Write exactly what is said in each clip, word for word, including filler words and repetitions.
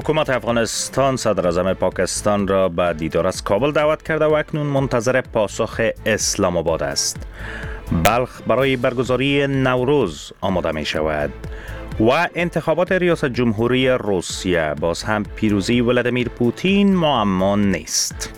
حکومت افغانستان صدراعظم پاکستان را به دیدار از کابل دعوت کرده و اکنون منتظر پاسخ اسلام آباد است. بلخ برای برگزاری نوروز آماده می شود و انتخابات ریاست جمهوری روسیه باز هم پیروزی ولادیمیر پوتین معما نیست.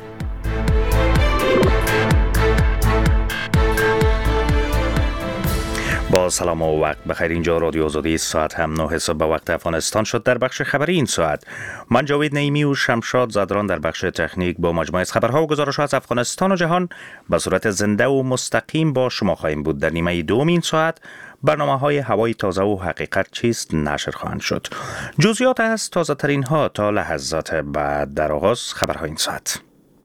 با سلام و وقت بخیر، اینجا رادیو آزادی، ساعت هم نه صبح به وقت افغانستان شد. در بخش خبری این ساعت من جاوید نعیمی و شمشاد زدران در بخش تکنیک با مجموعه از خبرها و گزارش‌ها از افغانستان و جهان به صورت زنده و مستقیم با شما خواهیم بود. در نیمه دوم این ساعت برنامه‌های هوای تازه و حقیقت چیست نشر خواهند شد. جزئیات از تازه ترین ها تا لحظات بعد. در آغاز خبرهای این ساعت.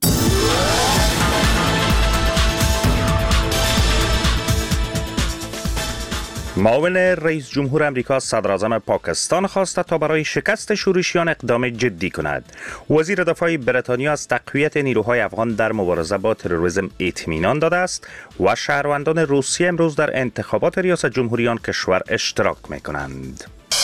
معاون رئیس جمهور امریکا صدراعظم پاکستان خواسته تا برای شکست شورشیان اقدام جدی کند. وزیر دفاع بریتانیا از تقویت نیروهای افغان در مبارزه با تروریسم اطمینان داده است و شهروندان روسیه امروز در انتخابات ریاست جمهوری آن کشور اشتراک می‌کنند.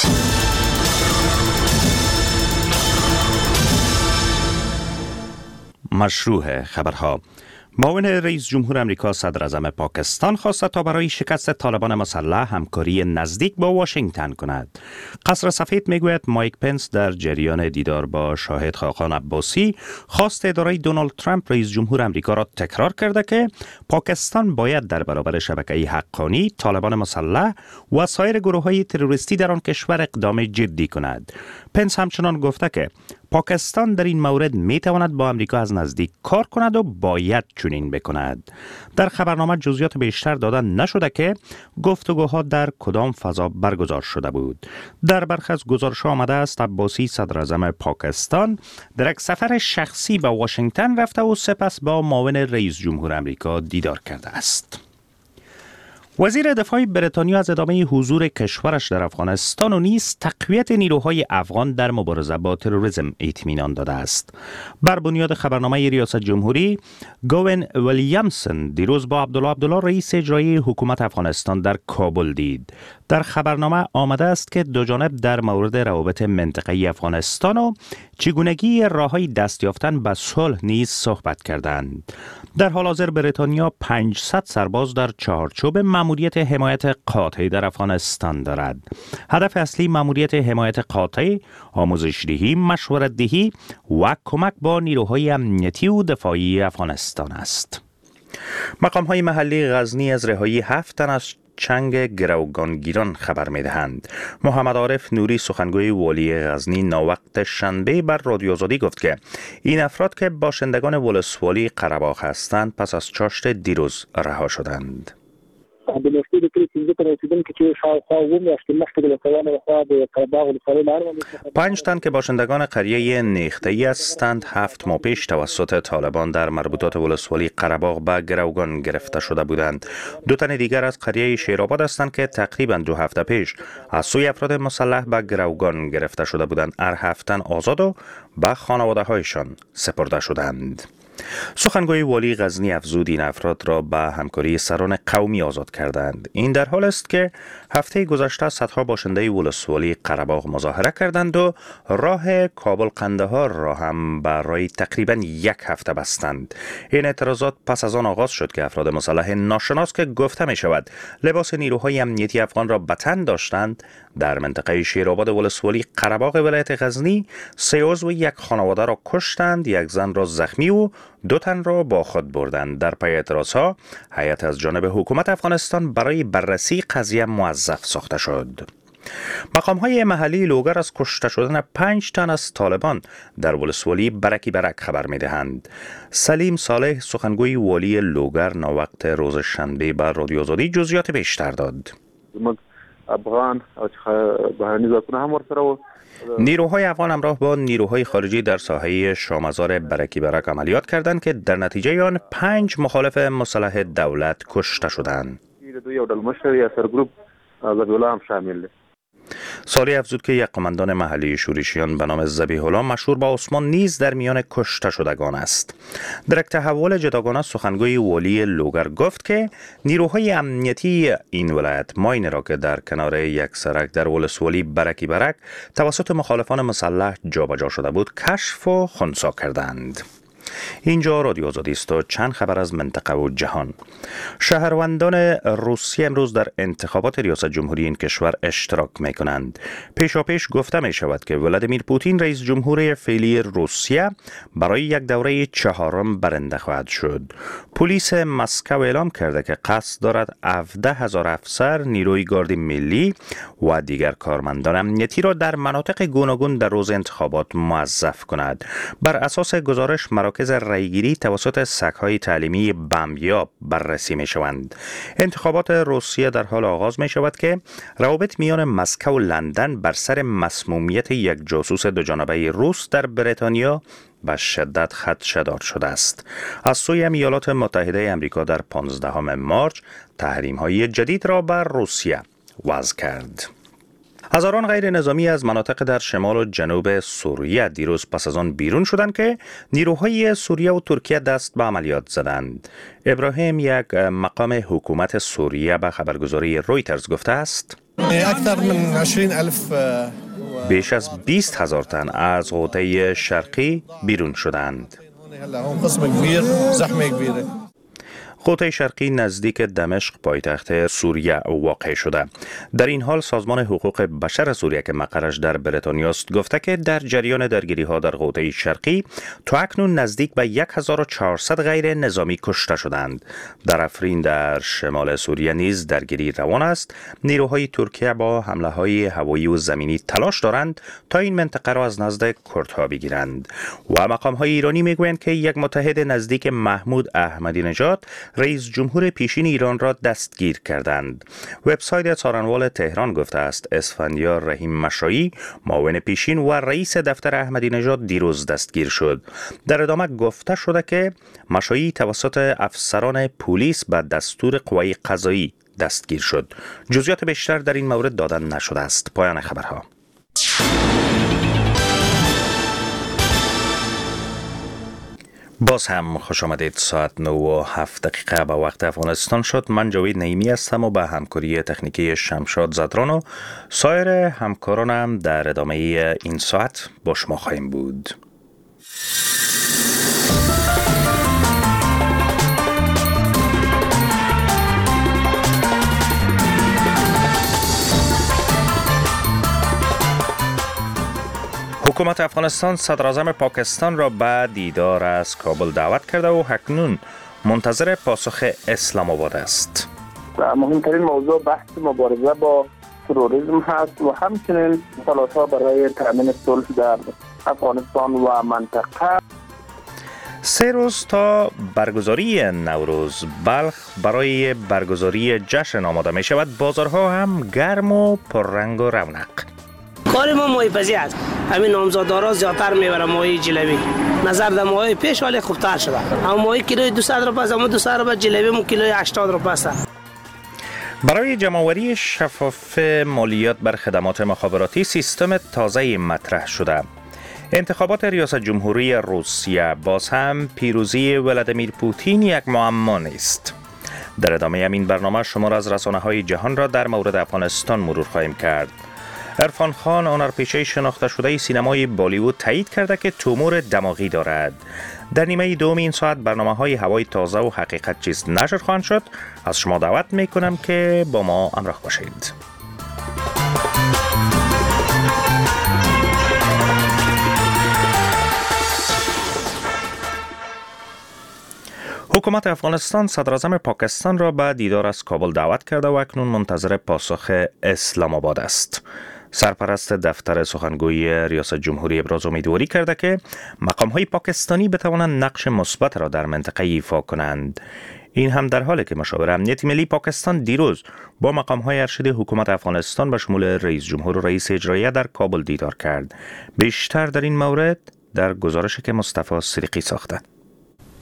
مشروع خبرها. معاون رئیس جمهور امریکا صدراعظم پاکستان خواسته تا برای شکست طالبان مسلح همکاری نزدیک با واشنگتن کند. قصر سفید میگوید مایک پنس در جریان دیدار با شاهد خاقان عباسی خواست اداره دونالد ترامپ رئیس جمهور امریکا را تکرار کرده که پاکستان باید در برابر شبکه حقانی، طالبان مسلح و سایر گروه‌های تروریستی در آن کشور اقدام جدی کند. پنس همچنان گفته که پاکستان در این مورد می تواند با امریکا از نزدیک کار کند و باید چنین بکند. در خبرنامه جزئیات بیشتر داده نشده که گفتگوها در کدام فضا برگزار شده بود. در برخی از گزارش‌ها آمده است عباسی صدراعظم پاکستان در یک سفر شخصی به واشنگتن رفته و سپس با معاون رئیس جمهور امریکا دیدار کرده است. وزیر دفاع بریتانیا از ادامه حضور کشورش در افغانستان و نیز تقویت نیروهای افغان در مبارزه با تروریسم اطمینان داده است. بر بنیاد خبرنامه ریاست جمهوری، گوین ویلیامسون دیروز با عبدالله عبدالله رئیس اجرایی حکومت افغانستان در کابل دید. در خبرنامه آمده است که دو جانب در مورد روابط منطقه‌ای افغانستان و چگونگی راه‌های دست یافتن به صلح نیز صحبت کردند. در حال حاضر بریتانیا پانصد سرباز در چارچوب ماموریت حمایت قاطع در افغانستان دارد. هدف اصلی ماموریت حمایت قاطع آموزش دهی، مشورت دهی و کمک با نیروهای امنیتی و دفاعی افغانستان است. مقام‌های محلی غزنی از رهایی هفت تن از چنگ گروگانگیران خبر می‌دهند. محمد عارف نوری سخنگوی والی غزنی ناوقت شنبه بر رادیو آزادی گفت که این افراد که باشندگان ولسوالی قره‌باغ هستند پس از چاشت دیروز رها شدند. پنج تن که باشندگان قریه نیخته‌ای هستند هفت ماه پیش توسط طالبان در مربوطات ولسوالی قره‌باغ به گروگان گرفته شده بودند. دو تن دیگر از قریه شیرآباد هستند که تقریباً دو هفته پیش از سوی افراد مسلح به گروگان گرفته شده بودند. هر هفت تن آزاد و به خانواده‌هایشان سپرده شدند. سخنگوی والی غزنی افزود این افراد را به همکاری سران قومی آزاد کردند. این در حال است که هفته گذشته صدها باشنده ولسوالی قره‌باغ مظاهره کردند و راه کابل قندهار را هم برای تقریبا یک هفته بستند. این اعتراضات پس از آن آغاز شد که افراد مسلح ناشناس که گفته می شود لباس نیروهای امنیتی افغان را به تن داشتند در منطقه شیرآباد ولسوالی قره‌باغ ولایت غزنی سه عضو یک خانواده را کشتند، یک زن را زخمی و دو تن را با خود بردند. در پی اعتراضها هیئت از جانب حکومت افغانستان برای بررسی قضیه موظف ساخته شد. مقام‌های محلی لوگر از کشته شدن پنج تن از طالبان در ولسوالی برکی برک خبر می‌دهند. سلیم صالح سخنگوی والی لوگر ناوقت روز شنبه بر رادیو آزادی جزئیات بیشتر داد. افغان او بهرنی ځواکونه هم ورسره نیروهای افغان همراه با نیروهای خارجی در ساحه شامزار برکی برک عملیات کردند که در نتیجه آن پنج مخالف مسلح دولت کشته شدند. دوی یو ډول مشر یا سرګروپ ذبیح الله هم شامل دی. سالی افزود که یک قماندان محلی شورشیان به نام ذبیح الله مشهور با عثمان نیز در میان کشته شدگان است. در یک تحول جداگانه سخنگوی والی لوگر گفت که نیروهای امنیتی این ولایت ماین را که در کنار یک سرک در ولسوالی برکی برک توسط مخالفان مسلح جابجا شده بود کشف و خنثی کردند. اینجا رادیو آزادی است و چند خبر از منطقه و جهان. شهروندان روسیه امروز در انتخابات ریاست جمهوری این کشور اشتراک می کنند. پیشاپیش گفته می شود که ولادیمیر پوتین رئیس جمهور فعلی روسیه برای یک دوره چهارم برنده خواهد شد. پلیس مسکو اعلام کرده که قصد دارد هفده هزار افسر، نیروی گارد ملی و دیگر کارمندان امنیتی را در مناطق گوناگون در روز انتخابات موظف کند. بر اساس گزارش مراکز رایگیری توسط سگ‌های تعلیمی بمبیاب بررسی می شوند. انتخابات روسیه در حال آغاز می شود که روابط میان مسکو و لندن بر سر مسمومیت یک جاسوس دوجانبه روس در بریتانیا به شدت خدشه‌دار شده است. از سوی ایالات متحده آمریکا در پانزدهم مارس تحریم‌های جدید را بر روسیه وضع کرد. هزاران غیر نظامی از مناطق در شمال و جنوب سوریه دیروز پس از آن بیرون شدند که نیروهای سوریه و ترکیه دست به عملیات زدند. ابراهیم، یک مقام حکومت سوریه به خبرگزاری رویترز گفته است بیش از بیست هزار تن از غوطه شرقی بیرون شدند. غوطه شرقی نزدیک دمشق پایتخت سوریه واقع شده. در این حال سازمان حقوق بشر سوریه که مقرش در بریتانیا است گفته که در جریان درگیری ها در غوطه شرقی تا اکنون نزدیک به هزار و چهارصد غیر نظامی کشته شدند. در افرین در شمال سوریه نیز درگیری روان است. نیروهای ترکیه با حمله های هوایی و زمینی تلاش دارند تا این منطقه را از نزد کردها بگیرند. و مقام های ایرانی میگویند که یک متحد نزدیک محمود احمدی نژاد رئیس جمهور پیشین ایران را دستگیر کردند. وبسایت سارنوال تهران گفته است اسفندیار رحیم مشایی معاون پیشین و رئیس دفتر احمدی نژاد دیروز دستگیر شد. در ادامه گفته شده که مشایی توسط افسران پلیس به دستور قوای قضایی دستگیر شد. جزئیات بیشتر در این مورد داده نشده است. پایان خبرها. باز هم خوش آمدید. ساعت نه و هفت دقیقه به وقت افغانستان شد. من جاوید نعیمی هستم و به همکاری تکنیکی شمشاد زدران و سایر همکارانم در ادامه این ساعت با شما خواهیم بود. حکومت افغانستان صدراعظم پاکستان را به دیدار از کابل دعوت کرده و اکنون منتظر پاسخ اسلام آباد است. مهمترین موضوع بحث مبارزه با تروریسم هست و همچنین تلاش‌ها برای تأمین صلح در افغانستان و منطقه. سه روز تا برگزاری نوروز بلخ برای برگزاری جشن آماده می شود. بازارها هم گرم و پررنگ و رونق. کار ما مایپزی است. همین نامزادارا زیادتر میبره ماهی جلبی. نظر در ماهی پیش ولی خوبتر شده. اما ماهی کیلوی دویست روپیه است، اما دویست روپیه جلبی مو کیلوی هشتاد روپیه است. برای جمع‌آوری شفاف مالیات بر خدمات مخابراتی سیستم تازه‌ای مطرح شده. انتخابات ریاست جمهوری روسیه باز هم پیروزی ولادیمیر پوتین یک معما نیست. در ادامه همین برنامه شمار از رسانه‌های جهان را در مورد افغانستان مرور خواهیم کرد. عرفان خان، هنرپیشه شناخته شده سینمای بالیوود، تایید کرده که تومور دماغی دارد. در نیمه دوم این ساعت برنامه‌های هوای تازه و حقیقت چیست نشر خواهند شد. از شما دعوت می‌کنم که با ما همراه باشید. حکومت افغانستان صدراعظم پاکستان را به دیدار از کابل دعوت کرده و اکنون منتظر پاسخ اسلام آباد است. سرپرست دفتر سخنگوی ریاست جمهوری ابراز امیدواری کرده که مقام‌های پاکستانی بتوانند نقش مثبت را در منطقه ایفا کنند. این هم در حالی که مشاور امنیت ملی پاکستان دیروز با مقام‌های ارشد حکومت افغانستان به شمول رئیس جمهور و رئیس اجرایی در کابل دیدار کرد. بیشتر در این مورد در گزارشی که مصطفی صدیقی ساخته.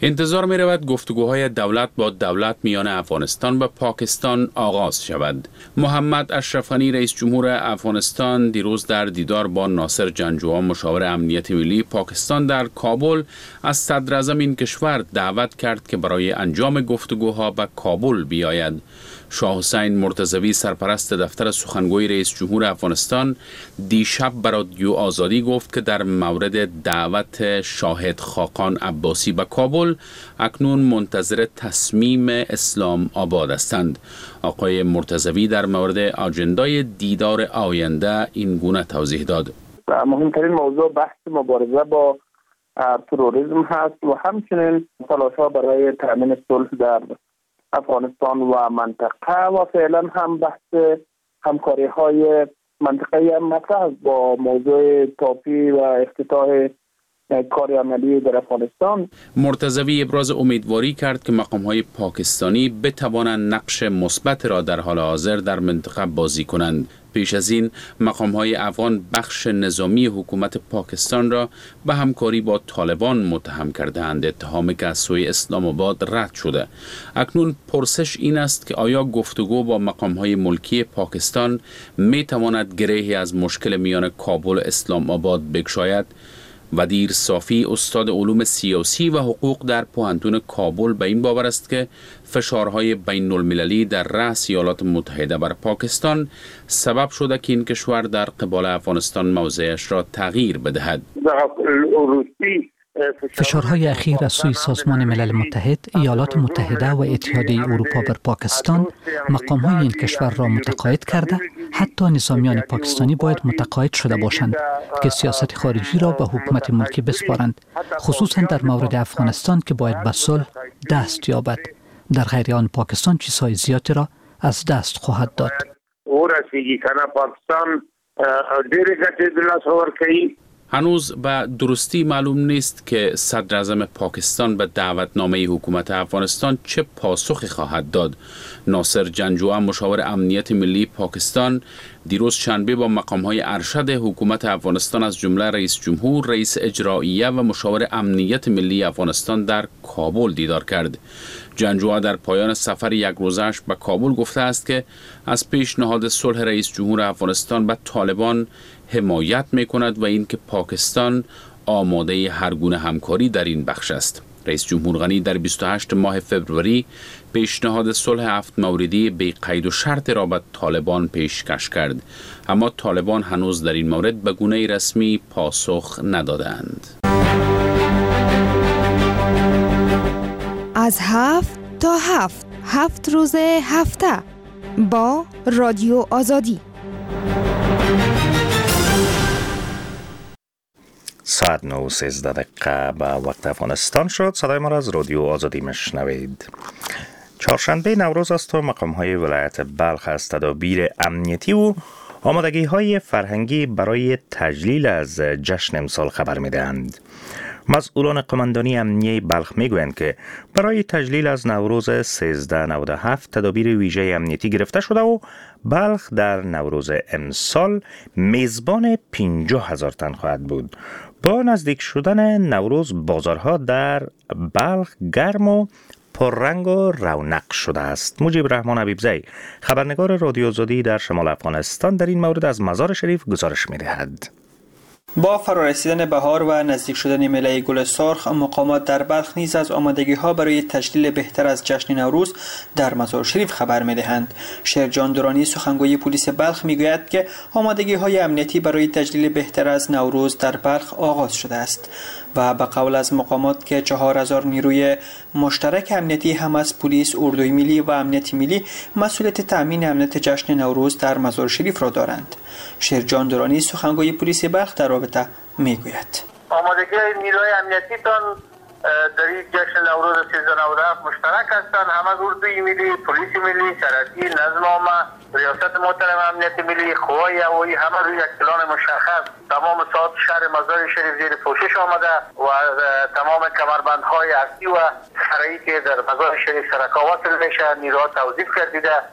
انتظار می رود گفتگوهای دولت با دولت میان افغانستان و پاکستان آغاز شود. محمد اشرف غنی رئیس جمهور افغانستان دیروز در دیدار با ناصر جنجوعی مشاور امنیت ملی پاکستان در کابل از صدر اعظم این کشور دعوت کرد که برای انجام گفتگوها به کابل بیاید. شاه حسین مرتضوی سرپرست دفتر سخنگوی رئیس جمهور افغانستان دیشب بر رادیو آزادی گفت که در مورد دعوت شاهد خاقان عباسی به کابل اکنون منتظر تصمیم اسلام آباد هستند. آقای مرتضوی در مورد آجندای دیدار آینده این گونه توضیح داد. مهمترین موضوع بحث مبارزه با تروریسم هست و همچنین تلاش‌ها برای تأمین صلح در افغانستان و منطقه و فعلا هم بحث همکاری های منطقه‌ای هم مطرح با موضوع تاپی و افتتاح کار عملی در افغانستان. مرتضوی ابراز امیدواری کرد که مقام‌های پاکستانی بتوانند نقش مثبت را در حال حاضر در منطقه بازی کنند. پیش از این مقام‌های افغان بخش نظامی حکومت پاکستان را به همکاری با طالبان متهم کرده‌اند، اتهامی که از سوی اسلام آباد رد شده. اکنون پرسش این است که آیا گفتگو با مقام‌های ملکی پاکستان می‌تواند گرهی از مشکل میان کابل و اسلام آباد بگشاید؟ ودیر صافی استاد علوم سیاسی و حقوق در پوهنتون کابل به این باور است که فشارهای بین المللی در رأس ایالات متحده بر پاکستان سبب شده که این کشور در قبال افغانستان موضعش را تغییر بدهد. فشارهای اخیر از سوی سازمان ملل متحد، ایالات متحده و اتحادیه اروپا بر پاکستان مقام‌های این کشور را متقاعد کرده، حتی نظامیان پاکستانی باید متقاعد شده باشند که سیاست خارجی را به حکومت ملکی بسپارند، خصوصا در مورد افغانستان که باید به صلح دست یابد. در غیر آن پاکستان چیزهای زیادی را از دست خواهد داد. هنوز به درستی معلوم نیست که صدر اعظم پاکستان به دعوتنامه حکومت افغانستان چه پاسخی خواهد داد. ناصر جنجوعی مشاور امنیت ملی پاکستان دیروز شنبه با مقام‌های ارشد حکومت افغانستان از جمله رئیس جمهور، رئیس اجراییه و مشاور امنیت ملی افغانستان در کابل دیدار کرد. جنجوعی در پایان سفر یک روزه‌اش به کابل گفته است که از پیشنهاد صلح رئیس جمهور افغانستان به طالبان حمایت می‌کند و اینکه پاکستان آماده هر گونه همکاری در این بخش است. رئیس جمهور غنی در بیست و هشتم ماه فوریه پیشنهاد صلح هفت موردی بی قید و شرط را به طالبان پیشکش کرد، اما طالبان هنوز در این مورد به گونه رسمی پاسخ ندادند. از هفت تا هفت هفت روز هفته با رادیو آزادی. ساعت نه و سیزده دقیقه به وقت افغانستان شد. صدای ما را از رادیو آزادی مشنوید. چهارشنبه نوروز است و مقام‌های ولایت بلخ از تدابیر امنیتی و آمادگی‌های فرهنگی برای تجلیل از جشن امسال خبر می‌دهند. مسئولان قماندانی امنیه بلخ میگویند که برای تجلیل از نوروز سیزده نود و هفت تدابیر ویژه امنیتی گرفته شده و بلخ در نوروز امسال میزبان پنجاه هزار تن خواهد بود. با نزدیک شدن نوروز بازارها در بلخ گرم و پررنگ و رونق شده است. مجیب رحمان حبیبزی خبرنگار رادیو آزادی در شمال افغانستان در این مورد از مزار شریف گزارش می‌دهد. با فرارسیدن بهار و نزدیک شدن میله گل سرخ، مقامات در بلخ نیز از آمادگی‌ها برای تجلیل بهتر از جشن نوروز در مزار شریف خبر می‌دهند. شیرجان درانی سخنگوی پلیس بلخ می‌گوید که آمادگی‌های امنیتی برای تجلیل بهتر از نوروز در بلخ آغاز شده است و به قول از مقامات که چهار هزار نیروی مشترک امنیتی هم از پلیس، اردوی ملی و امنیت ملی مسئولیت تامین امنیت جشن نوروز در مزار شریف را دارند. شیرجان درانی سخنگوی پلیس بلخ در رابطه میگوید: آمادگی نیروی امنیتی تان در این جشن نوروز سیزده نود و هفت مشترک هستند. هم از اردوی ملی، پلیس ملی، شرطی، نظم عامه، ریاست محترم امنیت ملی، قوای هوایی، همه روی یک پلان مشخص تمام ساعات شهر مزار شریف زیر پوشش آمده و تمام کمربندهای اصلی و فرعی که در مزار شریف سرکا وصل میشه نیروها توظیف کردیده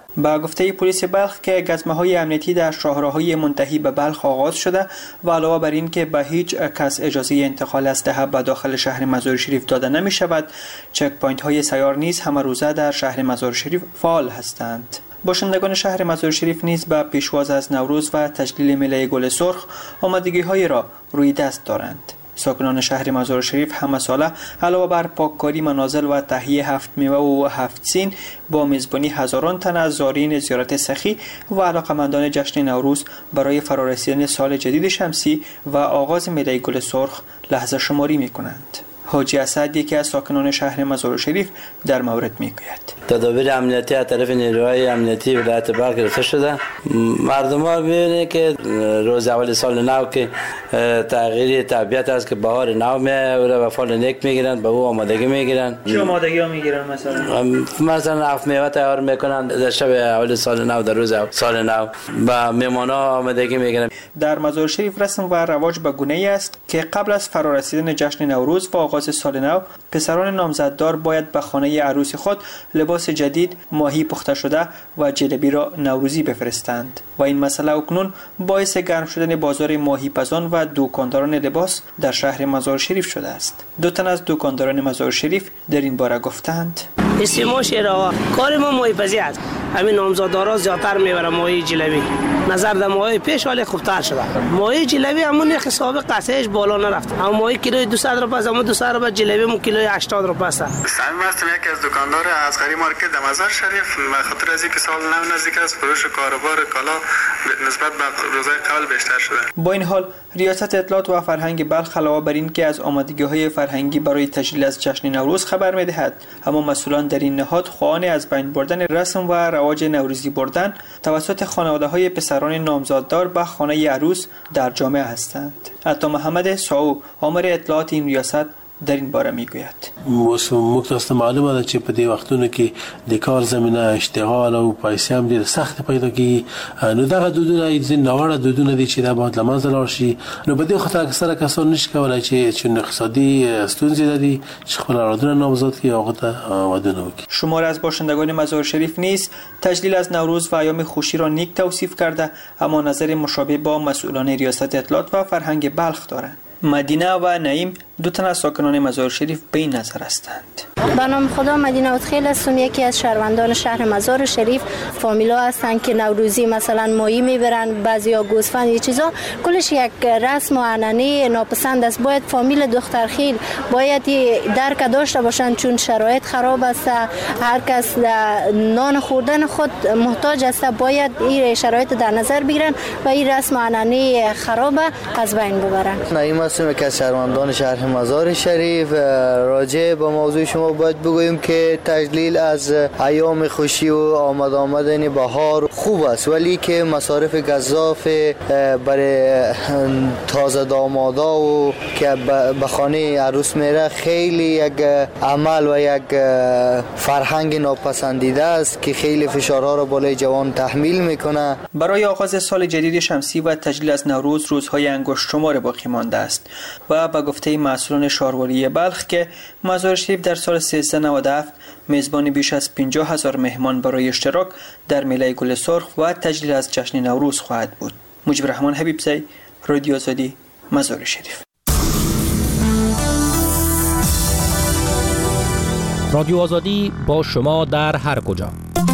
با گفته پلیس بلخ که گزمه‌های امنیتی در شاهراهای منتهی به بلخ آغاز شده و علاوه بر این که به هیچ کس اجازه انتقال اسلحه به داخل شهر مزار شریف داده نمی شود، چک پوینت های سیار نیز همه روزه در شهر مزار شریف فعال هستند. باشندگان شهر مزار شریف نیز به پیشواز از نوروز و تجلیل میله گل سرخ آمادگی های را روی دست دارند. ساکنان شهر مزار شریف همه ساله علاوه بر پاککاری منازل و تهیه هفت میوه و هفت سین با میزبانی هزاران تن از زائرین زیارت سخی و علاقمندان جشن نوروز برای فرارسیدن سال جدید شمسی و آغاز میله گل سرخ لحظه شماری می کنند. حاجی اسد یکی از ساکنان شهر مزار شریف در مورد میگوید: تدابیر امنیتی از طرف نیروهای امنیتی ولایت بلخ گرفته شده. مردم ها می‌بینید که روز اول سال نو که تغییر طبیعت است که بهار نو میاد و فال نیک میگیرن، به او آمادگی میگیرن. چه آمادگی ها میگیرن؟ مثلا مثلا هفت میوه تیار میکنن در شب اول سال نو، در روز سال نو با مهمانا آمادگی میگیرن. در مزار شریف رسم و رواج به گونه‌ای است که قبل از فرارسیدن جشن نوروز و آغاز سال نو، پسران نامزددار باید به خانه عروس خود لباس جدید، ماهی پخته شده و جلبی را نوروزی بفرستند و این مسئله اکنون باعث گرم شدن بازار ماهی پزان و دکانداران لباس در شهر مزار شریف شده است. دو تن از دکانداران مزار شریف در این باره گفتند: استعمال شیرا کار ما ماهی پزی است. همین نامزددارا زیاتر میبره ماهی جلبی. نظر در ماهی پیش ولی خوبتر شده. ماهی جلبی همون حساب قطعش بالا نرفت. اما ماهی کیلوی دویست روپیه است، اما دویست روپیه جلبی مون کیلوی هشتاد روپیه است. صمیم هستم، یکی از دکاندار اصغری مارکت در مزار شریف. به خاطر از اینکه سال نو نزدیک است، فروش کاروبار کالا نسبت به روزهای قبل بیشتر شده. با این حال ریاست اطلاعات و فرهنگ بلخ علاوه بر این که از آمادگی‌های فرهنگی برای تجلیل از جشن نوروز خبر می‌دهد، اما مسئولان در این نهاد خواهان از بین بردن رسم و رواج نوروزی بردن توسط خانواده‌های پسران نامزددار به خانه عروس در جامعه هستند. عطا محمد ساو، آمر اطلاعات این ریاست، در این باره میگوید: مختص معلوم است چې په دې وختونو کې د کار زمینه، اشتغال او پیسې هم ډېر سخت پیدا کیږي. نو دغه دودونه ځین ناوړه دودونه دي چې د باید له منځه لاړ شي. نو په دې خاطر اکثره کسان نشي کولای چې چون اقتصادي ستونزې لري چې خپل اولادونه نامزد کړي او هغه ته ودونه وکړي. شمار از باشندگان مزار شریف نیز تجلیل از نوروز و ایام خوشی را نیک توصیف کرده، اما نظر مشابه با مسئولان ریاست اطلاعات و فرهنگ بلخ دارند. مدینه و نعیم دو تن از ساکنان مزار شریف به این نظر هستند. به نام خدا مدینه ادخیل هستم، یکی از شهروندان شهر مزار شریف. فامیلا هستند که نوروزی مثلا ماهی میبرن، بعضیا گوسفند، یه چیزا، کلش یک رسم و عنعنه ناپسند است. باید فامیل دخترخیل باید درک داشته باشند، چون شرایط خراب است، هر کس نان خوردن خود محتاج است. باید این شرایط در نظر بگیرن و این رسم و عنعنه خراب از بین ببرن. نعیم هستم، یکی از شهروندان شهر مزار شریف. راجع به موضوع شما باید بگوییم که تجلیل از ایام خوشی و آمد آمدن بهار خوب است، ولی که مصارف گزاف برای تازه دامادا و که به خانه عروس میره خیلی یک عمل و یک فرهنگ ناپسندیده است که خیلی فشارها را بالای جوان تحمیل میکنه. برای آغاز سال جدید شمسی و تجلیل از نوروز روزهای انگشت شمار باقی مانده است و به گفته مسئولان شهرواری بلخ که مزار شریف در سال سیزده نود و هفت میزبان بیش از پنجاه هزار مهمان برای اشتراک در میله گل سرخ و تجلیل از جشن نوروز خواهد بود. مجیب رحمان حبیبزی، رادیو آزادی، مزار شریف. رادیو آزادی با شما در هر کجا.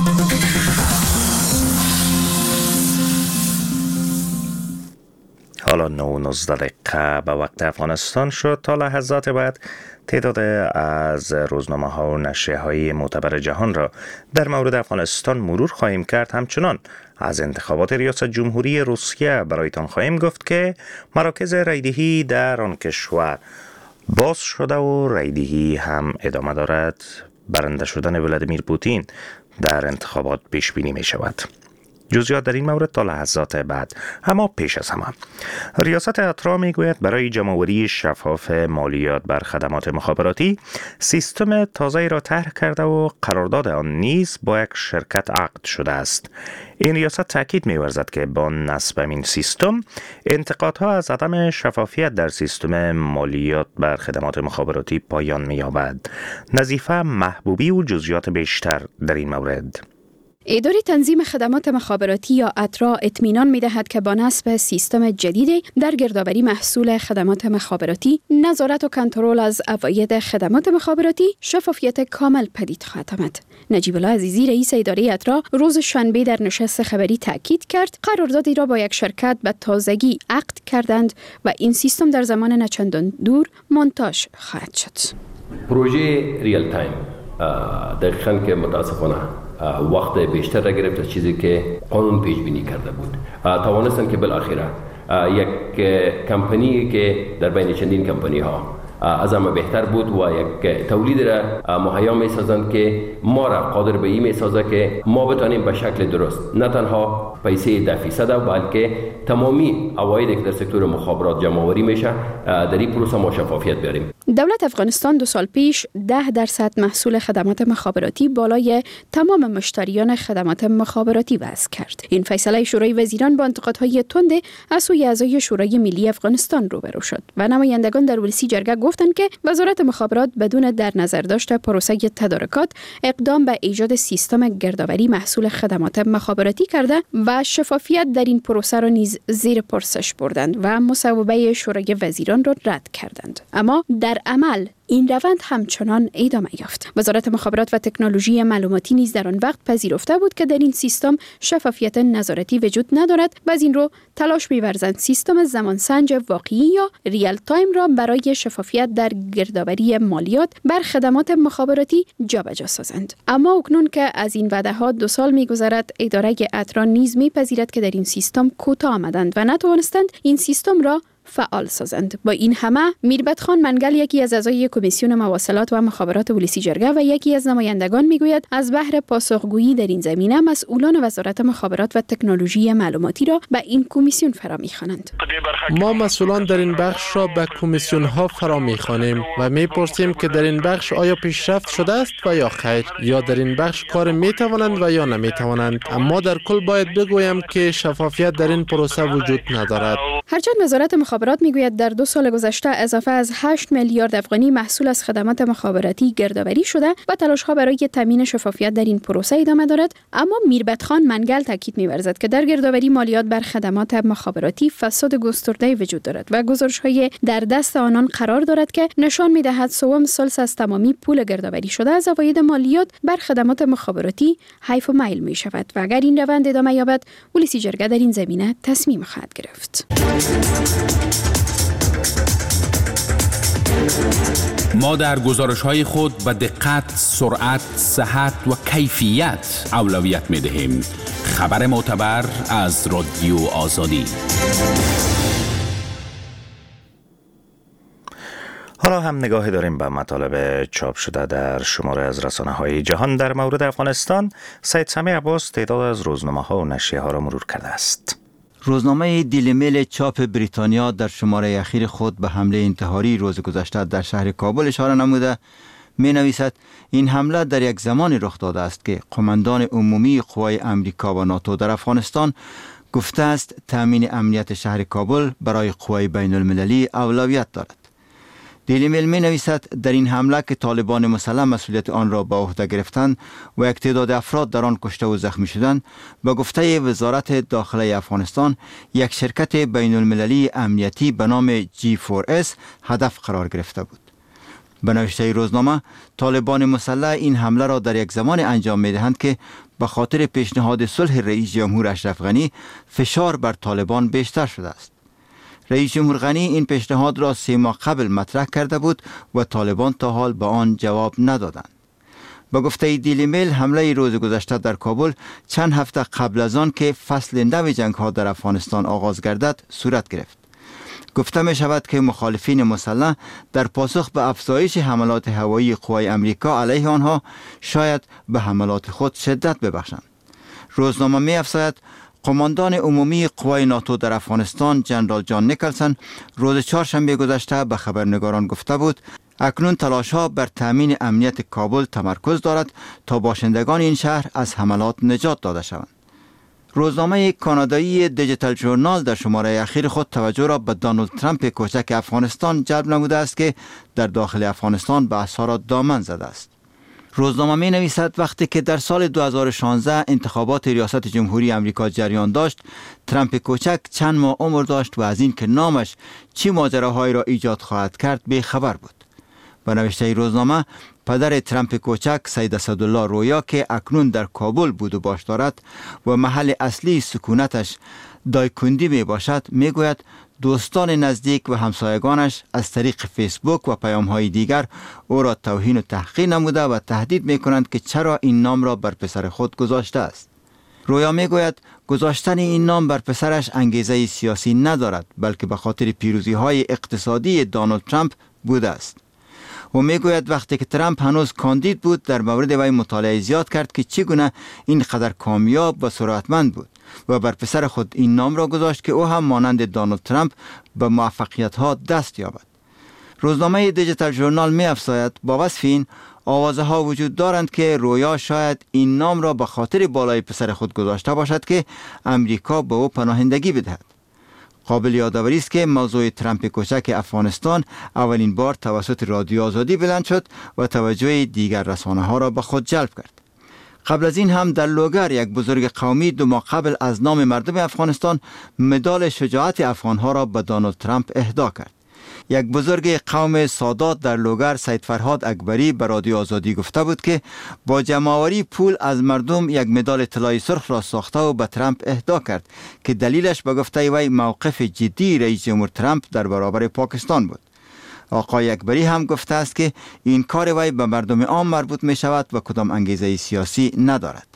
حالا نه و نوزده دقیقه به وقت افغانستان شد. تا لحظات بعد تعداد از روزنامه ها و نشریه های معتبر جهان را در مورد افغانستان مرور خواهیم کرد. همچنان از انتخابات ریاست جمهوری روسیه برایتان خواهیم گفت که مراکز رایدهی در آن کشور باز شده و رایدهی هم ادامه دارد. برنده شدن ولادیمیر پوتین در انتخابات پیش بینی می شود. جزئیات در این مورد تا لحظات بعد. اما پیش از همه ریاست اترا میگوید برای جمع‌آوری شفاف مالیات بر خدمات مخابراتی سیستم تازه‌ای را طرح کرده و قرارداد آن نیز با یک شرکت عقد شده است. این ریاست تاکید می‌ورزد که با نصب این سیستم انتقادها از عدم شفافیت در سیستم مالیات بر خدمات مخابراتی پایان می‌یابد. نظیفه محبوبی و جزئیات بیشتر در این مورد. اداره تنظیم خدمات مخابراتی یا اترا اطمینان می‌دهد که با نصب سیستم جدید در گردآوری محصول خدمات مخابراتی، نظارت و کنترل از عواید خدمات مخابراتی شفافیت کامل پدید خواهد آمد. نجیب الله عزیزی رئیس اداره اترا روز شنبه در نشست خبری تاکید کرد قراردادی را با یک شرکت به تازگی عقد کردند و این سیستم در زمان نچندان دور مونتاژ خواهد شد. پروژه ریل تایم دقیقاً که متاسفانه وقت بیشتر را گرفت از چیزی که قانون پیش بینی کرده بود. توانستند که بالاخره یک کمپانی که در بین چندین کمپانی ها از همه بهتر بود و یک تولید را مهیا می سازند که ما را قادر به این می سازه که ما بتانیم به شکل درست نه تنها پیسه ده فیصد بلکه تمامی عوایدی که در سکتور مخابرات جمع آوری میشه در این پروسه ما شفافیت بیاریم. دولت افغانستان دو سال پیش ده درصد محصول خدمات مخابراتی بالای تمام مشتریان خدمات مخابراتی وضع کرد. این فیصله شورای وزیران با انتقادهای تند از سوی اعضای شورای ملی افغانستان روبرو شد و نمایندگان در ولسی جرگه گفتند که وزارت مخابرات بدون در نظر داشت پروسه تدارکات اقدام به ایجاد سیستم گردآوری محصول خدمات مخابراتی کرده و شفافیت در این پروسه را نیز زیر پرسش بردند و مصوبه شورای وزیران را رد کردند. اما در عمل این روند همچنان ادامه یافت. وزارت مخابرات و تکنولوژی معلوماتی نیز در آن وقت پذیرفته بود که در این سیستم شفافیت نظارتی وجود ندارد و از این رو تلاش می‌ورزند سیستم زمانسنج واقعی یا ریل تایم را برای شفافیت در گردآوری مالیات بر خدمات مخابراتی جابجا سازند. اما اکنون که از این وعده ها دو سال می‌گذرد، اداره اترا نیز می‌پذیرد که در این سیستم کوتاه آمدند و نتوانستند این سیستم را فعال سازند. با این همه میربت خان منگل یکی از اعضای کمیسیون مواصلات و مخابرات ولسی جرگه و یکی از نمایندگان میگوید از بهر پاسخگویی در این زمینه مسئولان وزارت مخابرات و تکنولوژی معلوماتی را به این کمیسیون فرا میخوانند. ما مسئولان در این بخش را به کمیسیون ها فرا میخوانیم و میپرسیم که در این بخش آیا پیشرفت شده است و یا خیر، یا در این بخش کار میتوانند و یا نمیتوانند. اما در کل باید بگویم که شفافیت در این پروسه وجود ندارد. هرچند وزارت مخابرات میگوید در دو سال گذشته اضافه از هشت میلیارد افغانی محصول از خدمات مخابراتی گردآوری شده و تلاش‌ها برای تامین شفافیت در این پروسه ادامه دارد، اما میربت خان منگل تاکید می‌ورزد که در گردآوری مالیات بر خدمات مخابراتی فساد گسترده وجود دارد و گزارش‌های در دست آنان قرار دارد که نشان می‌دهد سوم سلس از تمامی پول گردآوری شده از عواید مالیات بر خدمات مخابراتی حیف و میل می‌شود و اگر این روند ادامه یابد ولسی جرگه در این زمینه تصمیم خواهد گرفت. ما در گزارش‌های خود به دقت، سرعت، صحت و کیفیت اولویت می‌دهیم. خبر معتبر از رادیو آزادی. حالا هم نگاهی داریم به مطالب چاپ شده در شماره از رسانه‌های جهان در مورد افغانستان. سید سمیع عباس تعداد از روزنامه‌ها و نشریه‌ها را مرور کرده است. روزنامه دیلی میل چاپ بریتانیا در شماره اخیر خود به حمله انتحاری روز گذشته در شهر کابل اشاره نموده می نویسد این حمله در یک زمان رخ داده است که قماندان عمومی قوای امریکا و ناتو در افغانستان گفته است تامین امنیت شهر کابل برای قوای بین المللی اولویت دارد. دیلی میل می نویسد در این حمله که طالبان مسلح مسئولیت آن را به عهده گرفتند و یک تعداد افراد در آن کشته و زخمی شدند، به گفته وزارت داخله افغانستان یک شرکت بین المللی امنیتی به نام جی فور اس هدف قرار گرفته بود. به نوشته روزنامه طالبان مسلح این حمله را در یک زمان انجام می دهند که به خاطر پیشنهاد صلح رئیس جمهور اشرف غنی فشار بر طالبان بیشتر شده است. رئیس جمهور غنی این پیشنهاد را سه ماه قبل مطرح کرده بود و طالبان تا حال به آن جواب ندادند. با گفته دیلی میل حمله روز گذشته در کابل چند هفته قبل از آن که فصل نو جنگ ها در افغانستان آغاز گردد صورت گرفت. گفته می شود که مخالفین مسلح در پاسخ به افزایش حملات هوایی قوای امریکا علیه آنها شاید به حملات خود شدت ببخشند. روزنامه می افزاید قماندان عمومی قوای ناتو در افغانستان جنرال جان نیکلسن روز چهارشنبه گذشته به خبرنگاران گفته بود اکنون تلاش‌ها بر تامین امنیت کابل تمرکز دارد تا باشندگان این شهر از حملات نجات داده شوند. روزنامه کانادایی دیجیتال جورنال در شماره اخیر خود توجه را به دونالد ترامپ کوچک افغانستان جلب نموده است که در داخل افغانستان بحث‌ها را دامن زده است. روزنامه می نویسد وقتی که در سال دو هزار و شانزده انتخابات ریاست جمهوری آمریکا جریان داشت، ترامپ کوچک چند ماه عمر داشت و از این که نامش چه ماجراهایی را ایجاد خواهد کرد به خبر بود. با نوشته روزنامه، پدر ترامپ کوچک سید اسدالله رویا که اکنون در کابل بود و باش دارد و محل اصلی سکونتش دایکندی می باشد، می گوید دوستان نزدیک و همسایگانش از طریق فیسبوک و پیام‌های دیگر او را توهین و تحقیر نموده و تهدید می کنند که چرا این نام را بر پسر خود گذاشته است. رویا می گوید گذاشتن این نام بر پسرش انگیزه سیاسی ندارد، بلکه به خاطر پیروزی های اقتصادی دونالد ترامپ بوده است. و می گوید وقتی که ترامپ هنوز کاندید بود، در مورد وی مطالعه زیاد کرد که چگونه این قدر کامیاب و سرعتمند بود و بر پسر خود این نام را گذاشت که او هم مانند دونالد ترامپ به موفقیت ها دست یابد. روزنامه دیجیتال ژورنال می افزاید با وصف این، آوازه ها وجود دارند که رویا شاید این نام را به خاطر بالای پسر خود گذاشته باشد که امریکا به او پناهندگی بدهد. قابل یادآوری است که موضوع ترامپ کوچک افغانستان اولین بار توسط رادیو آزادی بلند شد و توجه دیگر رسانه ها را به خود جلب کرد. قبل از این هم در لوگر یک بزرگ قومی دو ماه قبل از نام مردم افغانستان مدال شجاعت افغان ها را به دونالد ترامپ اهدا کرد. یک بزرگ قوم سادات در لوگر، سید فرهاد اکبری، به رادیو آزادی گفته بود که با جمع‌آوری پول از مردم یک مدال طلای سرخ را ساخته و به ترامپ اهدا کرد که دلیلش به گفته وی موقف جدی رئیس جمهور ترامپ در برابر پاکستان بود. آقای اکبری هم گفته است که این کار وی به مردم عام مربوط می شود و کدام انگیزه سیاسی ندارد.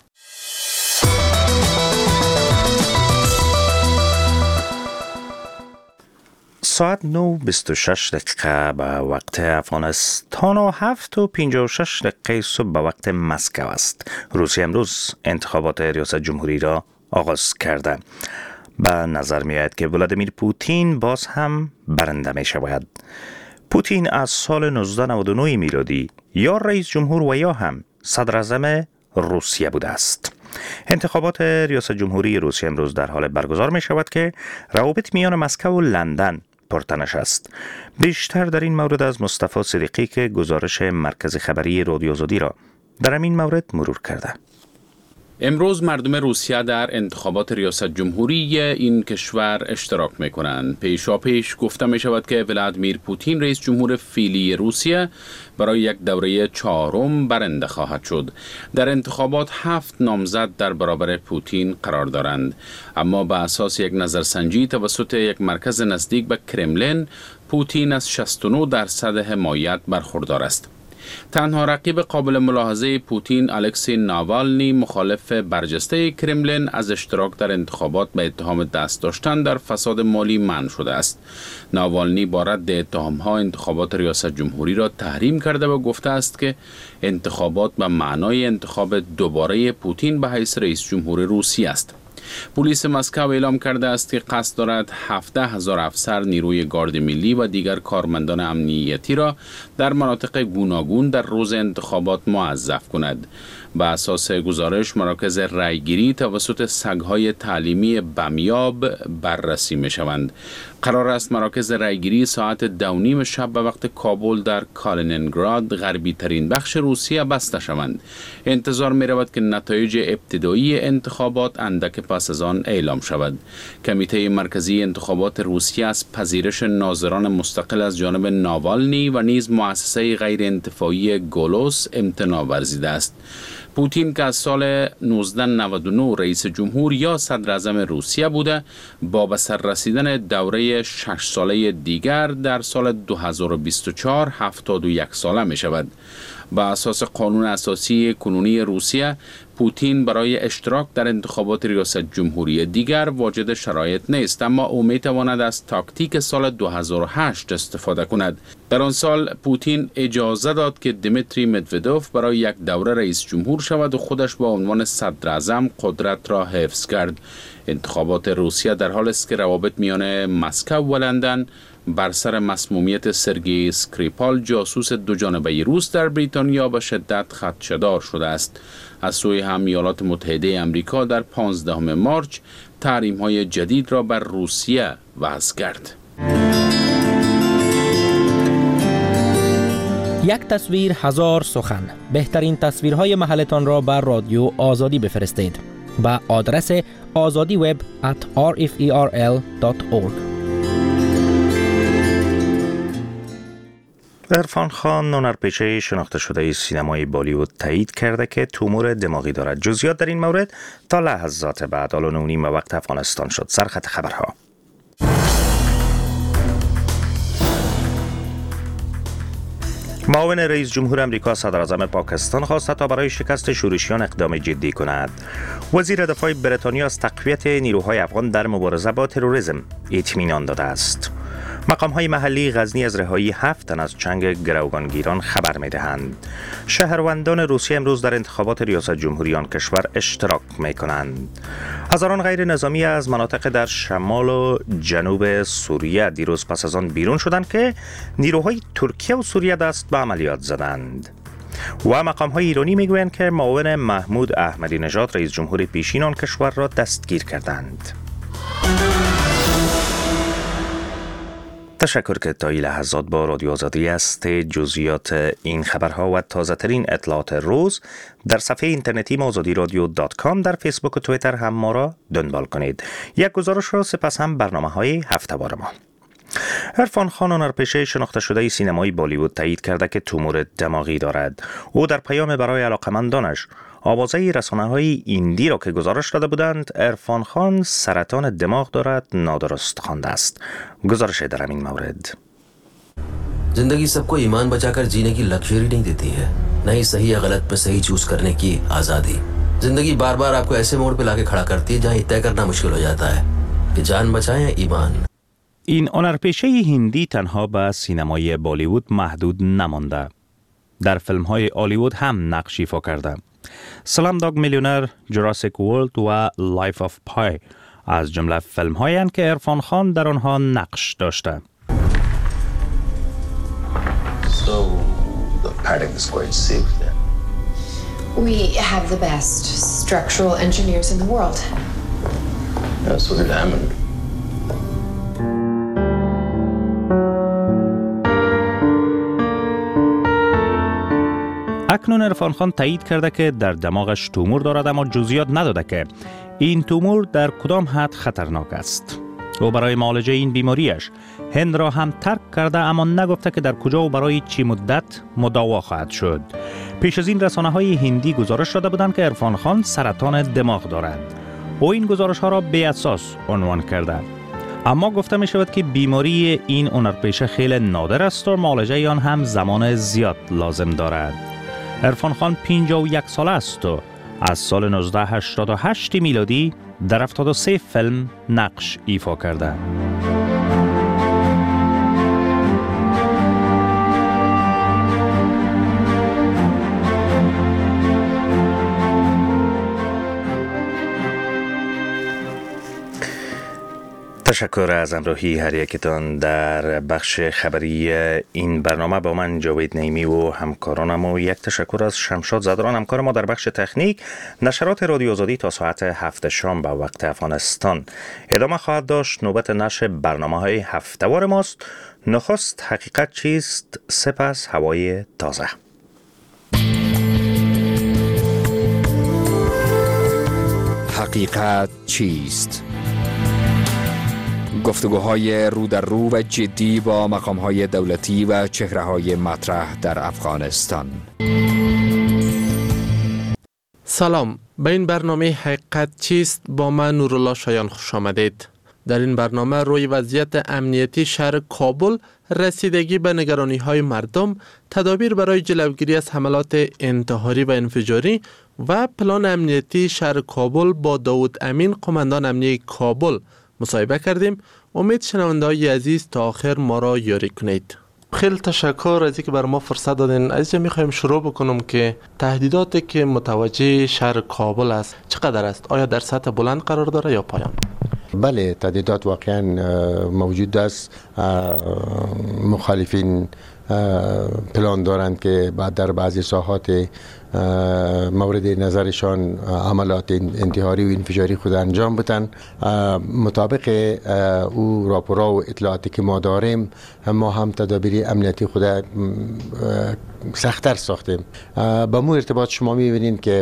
ساعت نه و بیست و شش دقیقه به وقت افغانستان و هفت و پنجاه و شش دقیقه صبح به وقت مسکو است. روسیه امروز انتخابات ریاست جمهوری را آغاز کرده. به نظر می آید که ولادیمیر پوتین باز هم برنده می شود. پوتین از سال نوزده نود و نه میلادی یا رئیس جمهور و یا هم صدر اعظم روسیه بوده است. انتخابات ریاست جمهوری روسیه امروز در حال برگزار می شود که روابط میان مسکو و لندن پرتنش است. بیشتر در این مورد از مصطفی صدیقی که گزارش مرکز خبری رادیو آزادی را در این مورد مرور کرده. امروز مردم روسیه در انتخابات ریاست جمهوری این کشور اشتراک می کنند. پیشا پیش گفته می شود که ولادیمیر پوتین رئیس جمهور فعلی روسیه برای یک دوره چهارم برنده خواهد شد. در انتخابات هفت نامزد در برابر پوتین قرار دارند، اما به اساس یک نظرسنجی توسط یک مرکز نزدیک به کرملین، پوتین از شصت و نه درصد حمایت برخوردار است. تنها رقیب قابل ملاحظه پوتین، الکسی ناوالنی، مخالف برجسته کرملین، از اشتراک در انتخابات به اتهام دست داشتن در فساد مالی منع شده است. ناوالنی با رد اتهام‌ها انتخابات ریاست جمهوری را تحریم کرده و گفته است که انتخابات به معنای انتخاب دوباره پوتین به حیث رئیس جمهور روسیه است. پلیس مسکو اعلام کرده است که قصد دارد هفده هزار افسر، نیروی گارد ملی و دیگر کارمندان امنیتی را در مناطق گوناگون در روز انتخابات موظف کند. به اساس گزارش، مراکز رایگیری توسط سگ‌های تعلیمی بمیاب بررسی می شوند. قرار است مراکز رایگیری ساعت دو و نیم شب به وقت کابل در کالینینگراد، غربی ترین بخش روسیه، بسته شوند. انتظار می رود که نتایج ابتدایی انتخابات اندک پس از آن اعلام شود. کمیته مرکزی انتخابات روسیه از پذیرش ناظران مستقل از جانب ناوالنی و نیز مؤسسه غیر انتفاعی گولوس امتناع ورزیده است. پوتین که از سال نوزده نود و نه رئیس جمهور یا صدر اعظم روسیه بوده، با به سر رسیدن دوره شش ساله دیگر در سال دو هزار و بیست و چهار هفتاد و یک ساله می شود. با اساس قانون اساسی کنونی روسیه، پوتین برای اشتراک در انتخابات ریاست جمهوری دیگر واجد شرایط نیست، اما او می تواند از تاکتیک سال دو هزار و هشت استفاده کند. در آن سال پوتین اجازه داد که دیمیتری مدودوف برای یک دوره رئیس جمهور شود و خودش با عنوان صدر اعظم قدرت را حفظ کرد. انتخابات روسیه در حال است که روابط میان مسکو و لندن بر سر مسمومیت سرگئی اسکریپال، جاسوس دو جانبه روس در بریتانیا، به شدت خدشه‌دار شده است. از سوی هم ایالات متحده آمریکا در پانزدهم مارس تحریم‌های جدید را بر روسیه وضع کرد. یک تصویر هزار سخن. بهترین تصویرهای محلتان را بر رادیو آزادی بفرستید با آدرس آزادی وب ات آر اف ای آر ال دات اورگ. عرفان خان، هنرپیشه شناخته شده سینمای بالیوود، تایید کرده که تومور دماغی دارد. جزئیات در این مورد تا لحظات بعد حالا نه و نیم وقت افغانستان شد. سرخط خبرها. معاون رئیس جمهور امریکا صدراعظم پاکستان خواسته تا برای شکست شورشیان اقدام جدی کند. وزیر دفاع بریتانیا از تقویت نیروهای افغان در مبارزه با تروریسم اطمینان داده است. مقام‌های محلی غزنی از رهایی هفت تن از چنگ گروگانگیران خبر می‌دهند. شهروندان روسیه امروز در انتخابات ریاست جمهوری آن کشور اشتراک می‌کنند. هزاران غیر نظامی از مناطق در شمال و جنوب سوریه دیروز پس از آن بیرون شدند که نیروهای ترکیه و سوریه دست به عملیات زدند. و مقام‌های ایرانی می‌گویند که معاون محمود احمدی نژاد رئیس جمهور پیشین آن کشور را دستگیر کردند. تشکر که تا این لحظات با رادیو آزادی است. جزئیات این خبرها و تازه ترین اطلاعات روز در صفحه اینترنتی ما آزادی رادیو دات کام، در فیسبوک و توییتر هم ما را دنبال کنید. یک گزارش را سپس هم برنامه های هفته‌وار ما. عرفان خان، هنرپیشه شناخته شده سینمای بالیوود، تایید کرده که تومور دماغی دارد. او در پیام برای علاقمندانش آوازه رسانه‌های ایندی را که گزارش داده بودند، عرفان خان سرطان دماغ دارد، نادرست خوانده است. گزارش در این مورد. जिंदगी सबको ईमान बचाकर जीने की लग्जरी नहीं देती है, न ही सही या गलत पे सही चूज करने की आज़ादी। जिंदगी बार बार आपको ऐसे मोड़ पे लाके खड़ा करती है जहाँ तय करना मुश्किल हो जाता है कि जान बचाएं या ईमान। این هنرپیشه هندی تنها به سینمای بالیوود محدود نمانده. در فیلم‌های هالیوود هم نقش ایفا کرده. سلام داگ میلیونر، جوراسیک ورلد و لایف آف پای از جمله فیلم‌هایی هستند که عرفان خان در آنها نقش داشته. So the padding is quite safe then. We have the best structural engineers in the world. Yeah, so did Hammond. اکنون عرفان خان تایید کرده که در دماغش تومور دارد، اما جزئیات نداده که این تومور در کدام حد خطرناک است. او برای معالجه این بیماریش هند را هم ترک کرده، اما نگفته که در کجا و برای چی مدت مداوا خواهد شد. پیش از این رسانه‌های هندی گزارش داده بودند که عرفان خان سرطان دماغ دارد. او این گزارش ها را بی اساس عنوان کرده. اما گفته می شود که بیماری این هنرپیشه خیلی نادر است و معالجه آن هم زمان زیاد لازم دارد. عرفان خان پنجاه و یک ساله است و از سال نوزده هشتاد و هشت میلادی در هفتاد و سه فیلم نقش ایفا کرده. تشکر از همراهی هر یکتان در بخش خبری این برنامه. با من جاوید نعیمی و همکارانم و یک تشکر از شمشاد زدران همکار ما در بخش تکنیک. نشرات رادیو آزادی تا ساعت هفت شام به وقت افغانستان ادامه خواهد داشت. نوبت نشر برنامه های هفته‌وار ماست. نخست حقیقت چیست، سپس هوای تازه. حقیقت چیست؟ گفتگوهای رو در رو و جدی با مقام‌های دولتی و چهره‌های مطرح در افغانستان. سلام، به این برنامه حقیقت چیست با من نورالله شایان خوش آمدید. در این برنامه روی وضعیت امنیتی شهر کابل، رسیدگی به نگرانی‌های مردم، تدابیر برای جلوگیری از حملات انتحاری و انفجاری و پلان امنیتی شهر کابل با داود امین، قماندان امنیتی کابل مصاحبه کردیم. امید شنونده‌های عزیز تا آخر ما را یاری کنید. خیلی تشکر از اینکه بر ما فرصت دادین. عزیز می‌خوایم شروع بکنم که تهدیداتی که متوجه شهر کابل است چقدر است؟ آیا در سطح بلند قرار داره یا پایان؟ بله، تهدیدات واقعا موجود است. مخالفین پلان دارند که بعد در بعضی ساحات مورد نظرشان عملات انتحاری و انفجاری خود انجام بدن. مطابق او راپورها و اطلاعاتی که ما داریم ما هم تدابیر امنیتی خود سخت‌تر ساختیم. با مو ارتباط شما می‌بینید که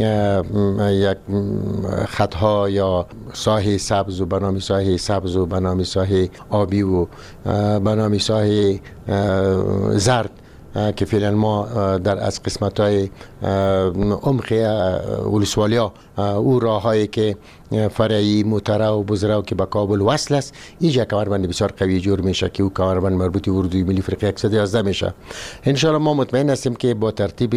یک خطها یا ساحه سبز و بنامی ساحه سبز و بنامی ساحه آبی و بنامی ساحه زرد که فعلا ما در از قسمت‌های عمق ولسوالیا او راه‌هایی که فرعی موتره و بزرگ که به کابل وصل است، اینجا کمربند بسیار قوی جور میشه که او کمربند مربوط اردوی ملی فرقه صد و یازده میشه. ان شاء الله ما مطمئن هستیم که با ترتیب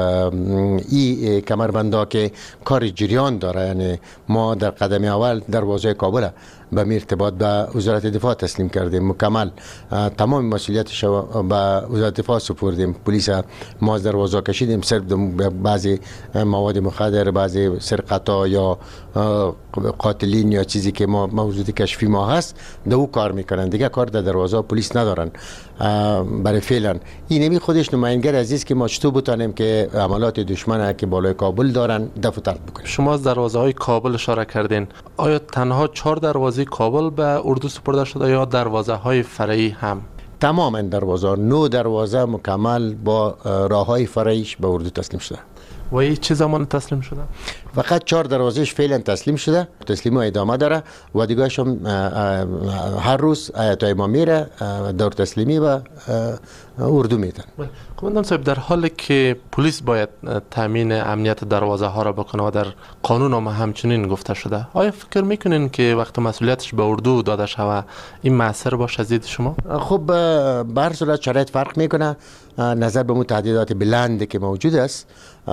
این کمربندها که کار جریان داره، یعنی ما در قدم اول دروازه کابل به ارتباط به وزارت دفاع تسلیم کردیم، مکمل تمام مسئولیتش به وزارت دفاع سپردیم. پلیس ما از دروازه کشیدیم، صرف بعضی مواد مخدر، بعضی سرقتا یا قاتلین یا چیزی که ما موضوع کشفی ما هست دو او کار میکنن، دیگه کار در دروازه پلیس ندارن. برای فعلا این نمی خودش نماینگر عزیز که ما چطور بتانیم که عملات دشمن که بالای کابل دارن دفع طرد بکنیم. شما از دروازه های کابل اشاره کردین، آیا تنها چهار دروازه کابل به اردو سپرده شده یا دروازه های فرعی هم؟ تماما دروازه، نو دروازه مکمل با راه های فرعیش به اردو تسلیم شده. و این چه زمان تسلیم شده؟ فقط چهار دروازهش فعلا تسلیم شده، تسلیم ادامه داره و دیگه‌اش هم هر روز آیت ما میره دور تسلیمی و اردو میدن. قماندان صاحب، در حالی که پلیس باید تامین امنیت دروازه ها را بکنه و در قانون هم همچنین گفته شده، آیا فکر میکنین که وقت مسئولیتش به اردو داده شود این مؤثر باشه از دید شما؟ خب به هر صورت شرایط فرق میکنه. نظر به متعددات بلند که موجود است،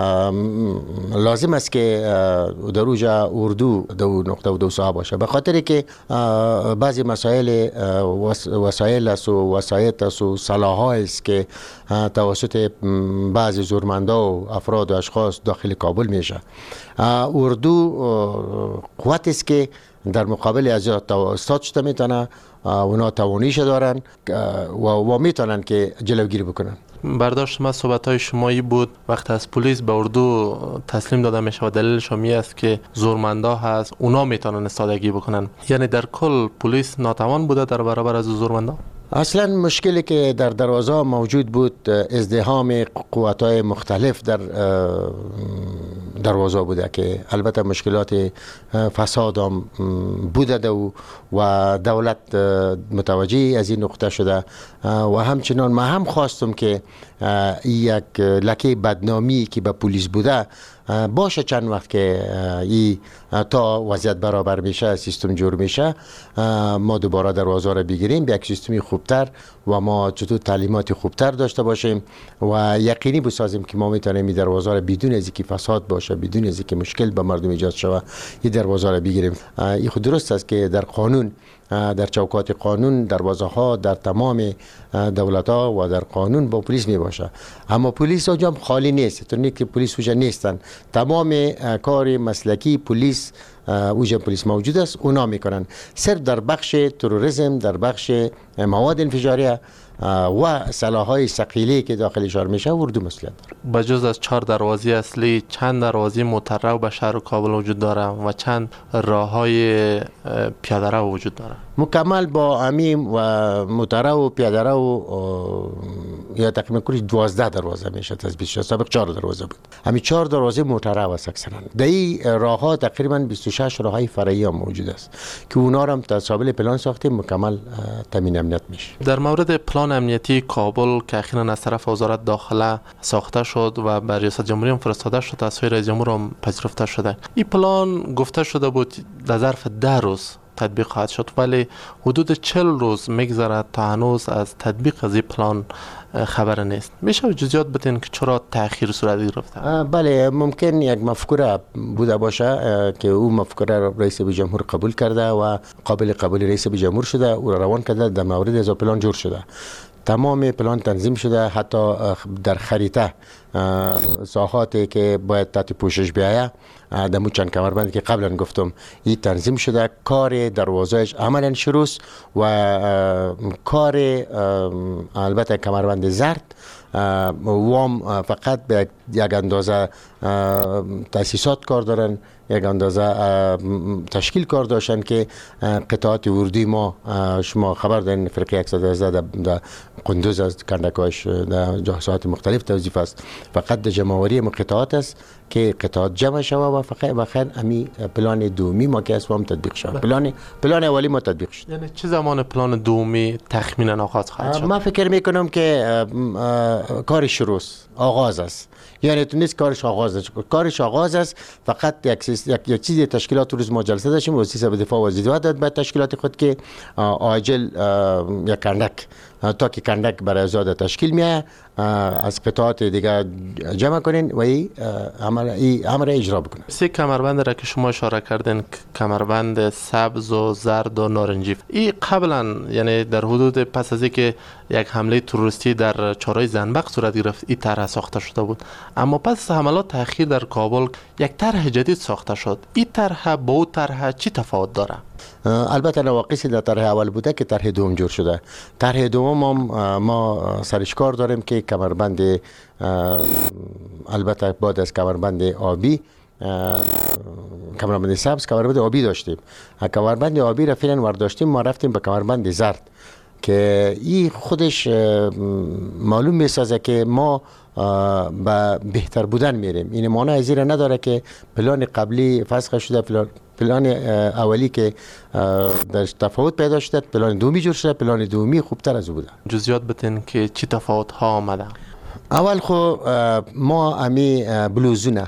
لازم است که در اوجا اردو دو نقطه و دو ساعه باشه، به خاطر که بعضی مسائل وسایل است و وسایط است و سلاح‌ها است که توسط بعضی زورمندا و افراد و اشخاص داخل کابل میشه. اردو قوت است که در مقابل از استاد شده میتونه، اونا توانیش دارن و, و میتونن که جلوگیری بکنن. برداشت ما صحبت های شمایی بود وقت از پلیس به اردو تسلیم داده میشه و دلیلش می است که زورمندا هست، اونا میتونن استادگی بکنن، یعنی در کل پلیس ناتوان بوده در برابر از زورمندا؟ اصلا مشکلی که در دروازه موجود بود ازدحام قوت‌های مختلف در دروازه بوده که البته مشکلات فساد هم بوده و, و دولت متوجه از این نقطه شده و همچنان ما هم خواستم که یک لکه بدنامی که به پلیس بوده باشه چند وقت که ای تا وضعیت برابر میشه، سیستم جور میشه، ما دوباره دروازه را بگیریم به یک سیستمی خوبتر و ما چطور تعلیمات خوبتر داشته باشیم و یقینی بسازیم که ما میتونیم این دروازه را بدون از اینکه فساد باشه، بدون از اینکه مشکل به مردم ایجاد شود، این دروازه را بگیریم. این خود درست است که در قانون، در چوکات قانون دروازه ها در تمام دولت ها و در قانون با پلیس می باشه، اما پلیس اونجا خالی نیست، تو نه که پلیس اونجا نیستن، تمام کار مسلکی پلیس اوجه پلیس موجود است، اونا میکنن. صرف در بخش تروریسم، در بخش مواد انفجاریه و سلاح‌های ثقیلی که داخلشان میشه اردو مسئولیت داره. بجز از چهار دروازه اصلی چند دروازه مترو به شهر کابل وجود داره و چند راه‌های پیاده رو وجود داره؟ مکمل با امیم و مترو و پیاده رو یا تقریبا کلی دوازده دروازه میشه، از بیست و شش سابق چهار دروازه بود. همین چهار دروازه مترو است اکثرا. در این راه‌ها تقریبا بیست و شش راه‌های فرعی هم موجود است که اونا رو هم تصابل پلان ساختیم، مکمل تامین امنیت میشه. در مورد پلان امنیتی کابل که اخیراً از طرف وزارت داخله ساخته شد و به ریاست جمهوری هم فرستاده شد، از سوی رئیس جمهور هم پذیرفته شده، این پلان گفته شده بود در ظرف ده روز تطبیق خواهد شد، ولی حدود چهل روز میگذره تا هنوز از تطبیق از این پلان خبر نیست. میشه جزئیات بدین که چرا تأخیر صورت گرفته؟ بله، ممکن یک مفکوره بوده باشه که او مفکوره رئیس جمهور قبول کرده و قابل قبول رئیس جمهور شده، او روان کرده، در مورد از پلان جور شده، تمام پلان تنظیم شده، حتی در خریطه ساحاتی که باید تحت پوشش بیایه دمو چند کمربند که قبلا گفتم این تنظیم شده، کار دروازهش عملا شروع و کار البته کمربند زرد وام فقط به یک اندازه تاسیسات کار دارن، یک اندازه تشکیل کار داشتن که قطعات ورودی ما شما خبر دارین فرقه صد و هجده در قندوز از کندکاش در جهات مختلف توظیف است، فقط در جمعوری قطعات است که قطعات جمع شوه و فقط بخیر امی پلان دومی ما که اسوام تطبیق شد. پلان پلان اولی ما تطبیق شد. یعنی چه زمان پلان دومی تخمینا آغاز خواهد شد؟ من فکر میکنم که کار شروع آغاز است، یعنی تو نیست کارش آغاز است، کارش آغاز است، فقط یک یک, یک چیزی تشکیلات روز ما جلسه داشتیم وزیر به دفاع و زیدوات داد به تشکیلات خود که عاجل یک کندک تا که کندک برای زاد تشکیل میه از قطعات دیگه جمع کنین و این امر اجرا بکنن. سه کمربند را که شما اشاره کردین، کمربند سبز و زرد و نارنجی، این قبلا یعنی در حدود پس از اینکه یک حمله تروریستی در چهارراه زنبق صورت گرفت این طرح ساخته شده بود، اما پس از حملات تأخیر در کابل یک طرح جدید ساخته شد. این طرح با اون طرح چی تفاوت داره؟ البته نواقصی در طرح اول بوده که طرح دوم جور شده. طرح دوم هم ما سرش کار داریم که کمربند البته بعد از کمربند آبی کمربند سبز کمربند آبی داشتیم. کمربند آبی را فعلا ورداشتیم، ما رفتیم به کمربند زرد که این خودش معلوم میسازه که ما به بهتر بودن میریم. این معنی از این نداره که پلان قبلی فسخ شده، پلان پلان اولی که در تفاوت پیدا شده، پلان دومی جور شده، پلان دومی خوبتر از او بوده. جزئیات بتین که چی تفاوت ها آمده؟ اول خو ما امی بلوزونه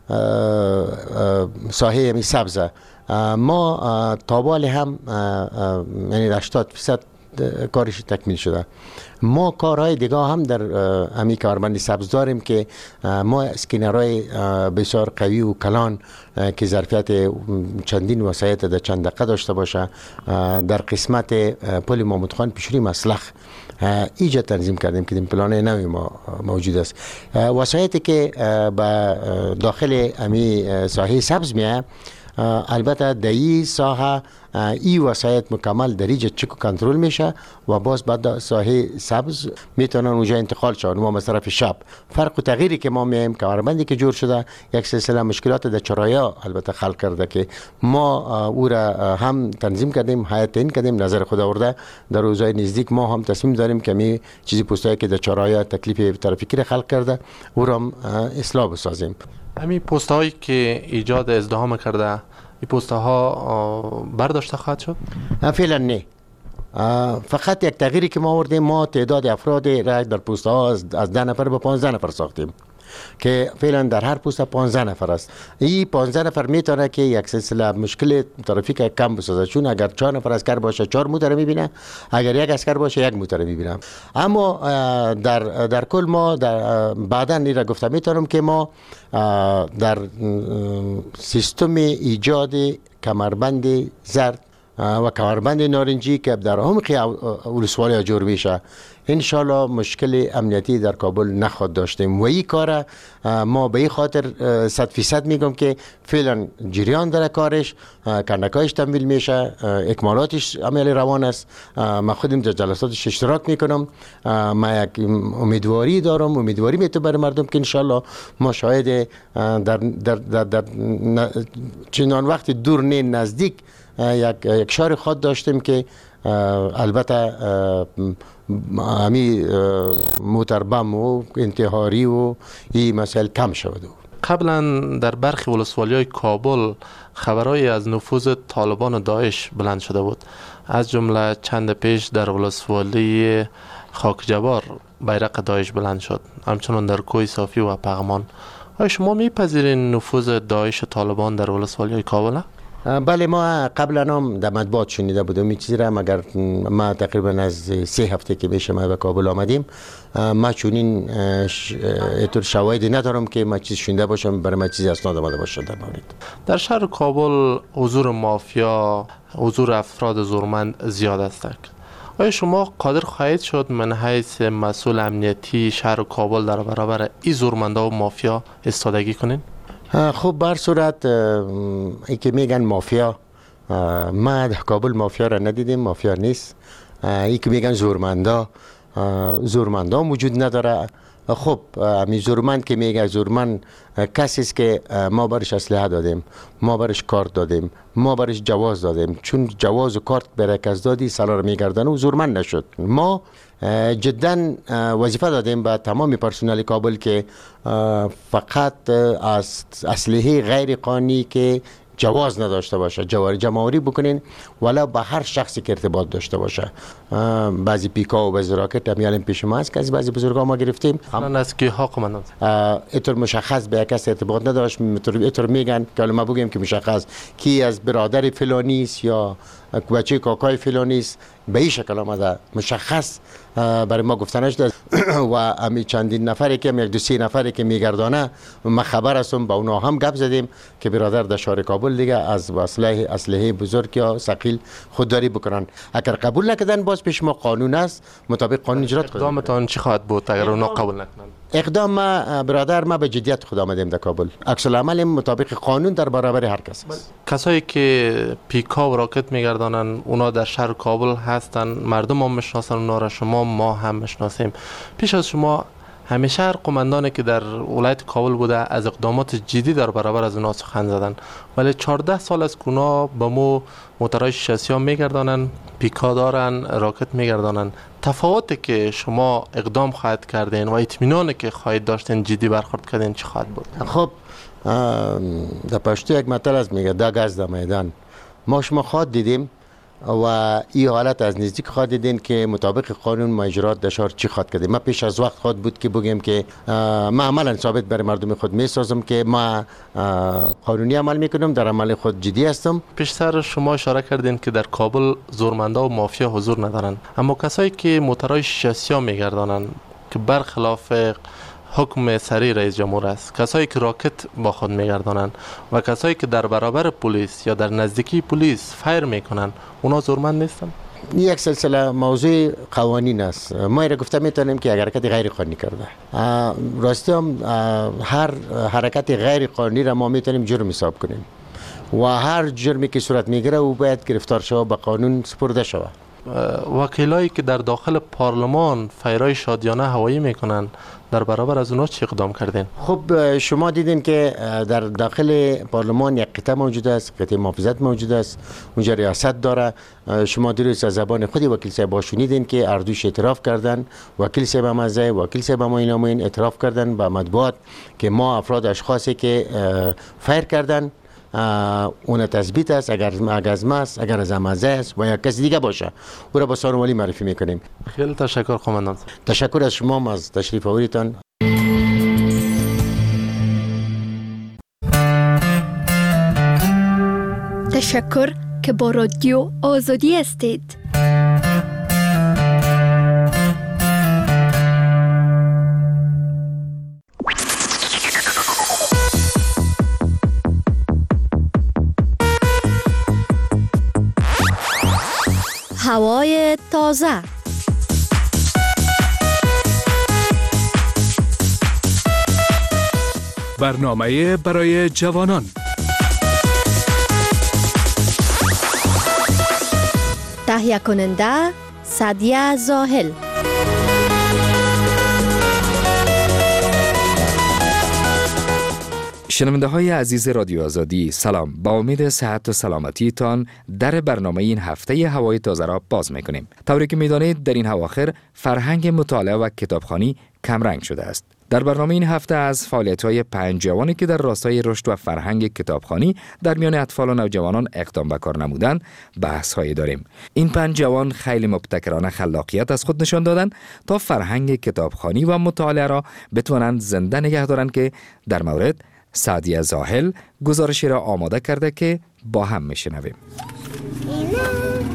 ساحه امی سبزه ما تابال هم یعنی هشتاد درصد کارش تکمیل شده. ما کارهای دیگه هم در امی کمربند سبز داریم که ما اسکینرهای بسیار قوی و کلان که ظرفیت چندین وسایط در چند دقیقه داشته باشه در قسمت پل محمود خان پیشوری مسلخ ایجا تنظیم کردیم که این پلان نوی ما موجود است. وسایطی که به داخل امی ساحه سبز میه البته در این ساحه ای وسایط مکمل در اینجا چک و کنترل میشه و باز بعد ساحه سبز میتونن اونجا انتقال شون. ما از طرف شب فرق و تغییری که ما میایم کمربندی که جور شده یک سلسله مشکلات در چرایا البته خلق کرده که ما او را هم تنظیم کردیم، هیئت تعیین کردیم، نظر خود آورده در روزهای نزدیک ما هم تصمیم داریم که می چیزی پستایی که در چرایا تکلیف ترافیکی خلق کرده او را هم اصلاح بسازیم. همین پست هایی که ایجاد ازدحام کرده این پست ها برداشته خواهد شد؟ فعلا نه. فقط یک تغییری که ما آوردیم، ما تعداد افراد را در پست ها از ده نفر به پانزده نفر ساختیم که فعلا در هر پست پانزده نفر است. این پانزده نفر میتونه که یک سلسله مشکل ترافیک کم بسازه، چون اگر چهار نفر اسکر باشه چهار موتر میبینه، اگر یک اسکر باشه یک موتر میبینه. اما در در کل ما در بعدا این را گفتم میتونم که ما در سیستم ایجاد کمربند زرد و کمربند نارنجی که در عمق ولسوالی جور میشه انشالله مشکل امنیتی در کابل نخواهد داشتیم و این کار ما به این خاطر صد فیصد میگم که فعلا جریان داره کارش، کندکایش تمویل میشه، اکمالاتش عمل روان است. من خودم در جلساتش اشتراک میکنم، من یک امیدواری دارم، امیدواری میتونم برای مردم که انشالله ما شاید در, در, در, در چنان وقت دور نه نزدیک یک یک شهر خود داشتیم که البته همی موتربم و انتحاری و این مسائل کم شود. قبلا در برخی ولسوالی های کابل خبرهای از نفوذ طالبان و داعش بلند شده بود، از جمله چند پیش در ولسوالی خاک جبار بیرق داعش بلند شد، همچنان در کوی صافی و پغمان. آیا شما میپذیرین نفوذ داعش و طالبان در ولسوالی های کابل؟ بله، ما قبلا هم در مطبوعات شنیده بودم این چیزی را، مگر ما تقریبا از سه هفته که میشه ما به کابل آمدیم، ما چونین ایطور شواهدی ندارم که ما چیز شنیده باشم برای ما چیزی اسناد آمده باشه در مورد. در شهر کابل حضور مافیا، حضور افراد زورمند زیاد است. آیا شما قادر خواهید شد من حیث مسئول امنیتی شهر کابل در برابر این زورمندا و مافیا ایستادگی کنین؟ خب بر صورت ای که میگن مافیا، ما در کابل مافیا را ندیدیم، مافیا نیست. ای که میگن زورمندا، زورمندا وجود نداره. خب می زورمند که میگه زورمند کسی است که ما برش اسلحه دادیم، ما برش کارت دادیم، ما برش جواز دادیم، چون جواز و کارت برای کس دادی سالار میگردن و زورمند نشد. ما جدا وظیفه دادیم به تمام پرسنل کابل که فقط از اسلحه غیر قانونی که جواز نداشته باشه جواری جمعوری بکنین، ولی با هر شخصی که ارتباط داشته باشه. بعضی پیکا و بعضی راکت هم پیش ما هست که از بعضی بزرگان ما گرفتیم. الان از کی ها قماندان اینطور مشخص به کس ارتباط نداشت. اینطور میگن که ما بگیم که مشخص کی از برادر فلانی است یا بچه کاکای فلانی است، به این شکل آمده مشخص برای ما گفتنش داد. و امی چندین نفری که یک دو سه نفری که میگردانه ما خبر هستم، با اونا هم گپ زدیم که برادر در شهر کابل دیگه از اسلحه اسلحه بزرگ یا ثقیل خودداری بکنن. اگر قبول نکردن باز پیش ما قانون است، مطابق قانون اجرا کنیم. اقدامتان چی خواهد بود اگر اونا قبول نکنن؟ اقدام ما برادر ما به جدیت خود آمدیم در کابل. عکس العمل مطابق قانون در برابر هر کس است. کسایی که پیکا و راکت میگردانن اونا در شهر کابل هستن، مردم هم میشناسن اونا را، شما ما هم میشناسیم. پیش از شما همیشه هر قماندانی که در ولایت کابل بوده از اقدامات جدی در برابر از اونا سخن زدن، ولی چهارده سال از اونا با مو موترهای شاسی ها میگردانن، پیکا دارن، راکت میگردانن. تفاوتی که شما اقدام خواهد کردین و اطمینانی که خواهید داشتین جدی برخورد کردین چی خواهد بود؟ خب در پشتو یک مطلب است میگه دا گز در میدان. ما شما خواهد دیدیم و این حالت از نزدیک خواهد دیدین که مطابق قانون ما اجرات در شهر چی خواهد کردیم. ما پیش از وقت خواهد بود که بگیم که ما عملا ثابت برای مردم خود میسازم که ما قانونی عمل میکنم، در عمل خود جدی هستم. پیشتر شما اشاره کردین که در کابل زورمندا و مافیا حضور ندارن، اما کسایی که موترهای شاسی ها میگردانن که برخلاف حکم سری رئیس جمهور است، کسایی که راکت با خود میگردانند و کسایی که در برابر پلیس یا در نزدیکی پلیس فایر میکنن، اونا زورمند نیستن؟ یک سلسله موضوع قوانین است. ما را گفته میتونیم که اگر حرکت غیر قانونی کرده، راستی هم هر حرکت غیر قانونی را ما میتونیم جرم حساب کنیم و هر جرمی که صورت میگیره او باید گرفتار شود، به قانون سپرده شود. وکیلایی که در داخل پارلمان فایرای شادیانه هوایی میکنن، در برابر از اونا چی اقدام کردین؟ خب شما دیدین که در داخل پارلمان یک قطعه موجود است، قطعه محافظت موجود است، اونجا ریاست داره. شما دیروز از زبان خودی وکیل صاحب شنیدین که اردوش اعتراف کردن، وکیل صاحب مزه وکیل صاحب ما اینا اعتراف کردن به مطبوعات که ما افراد اشخاصی که فایر کردن اون تثبیت است، اگر از ما است، اگر از امازه است و یا کسی دیگه باشه او را با سانوالی معرفی میکنیم. خیلی تشکر قماندان. تشکر از شما از تشریف آوریتان. تشکر که با رادیو آزادی هستید. هوای تازه. برنامه برای جوانان. تهیه کننده سعدیه زاهل. شنونده های عزیز رادیو آزادی، سلام. با امید صحت و سلامتی تان در برنامه این هفته هوای تازه را باز میکنیم. طوری که میدانید در این اواخر فرهنگ مطالعه و کتابخوانی کمرنگ شده است. در برنامه این هفته از فعالیت‌های پنج جوانی که در راستای رشد و فرهنگ کتابخوانی در میان اطفال و نوجوانان اقدام به کار نمودند بحث‌هایی داریم. این پنج جوان خیلی مبتکرانه خلاقیت از خود نشان دادند تا فرهنگ کتابخوانی و مطالعه را بتوانند زنده نگه دارند که در مورد سعدیه زاهل گزارشی را آماده کرده که با هم میشنویم.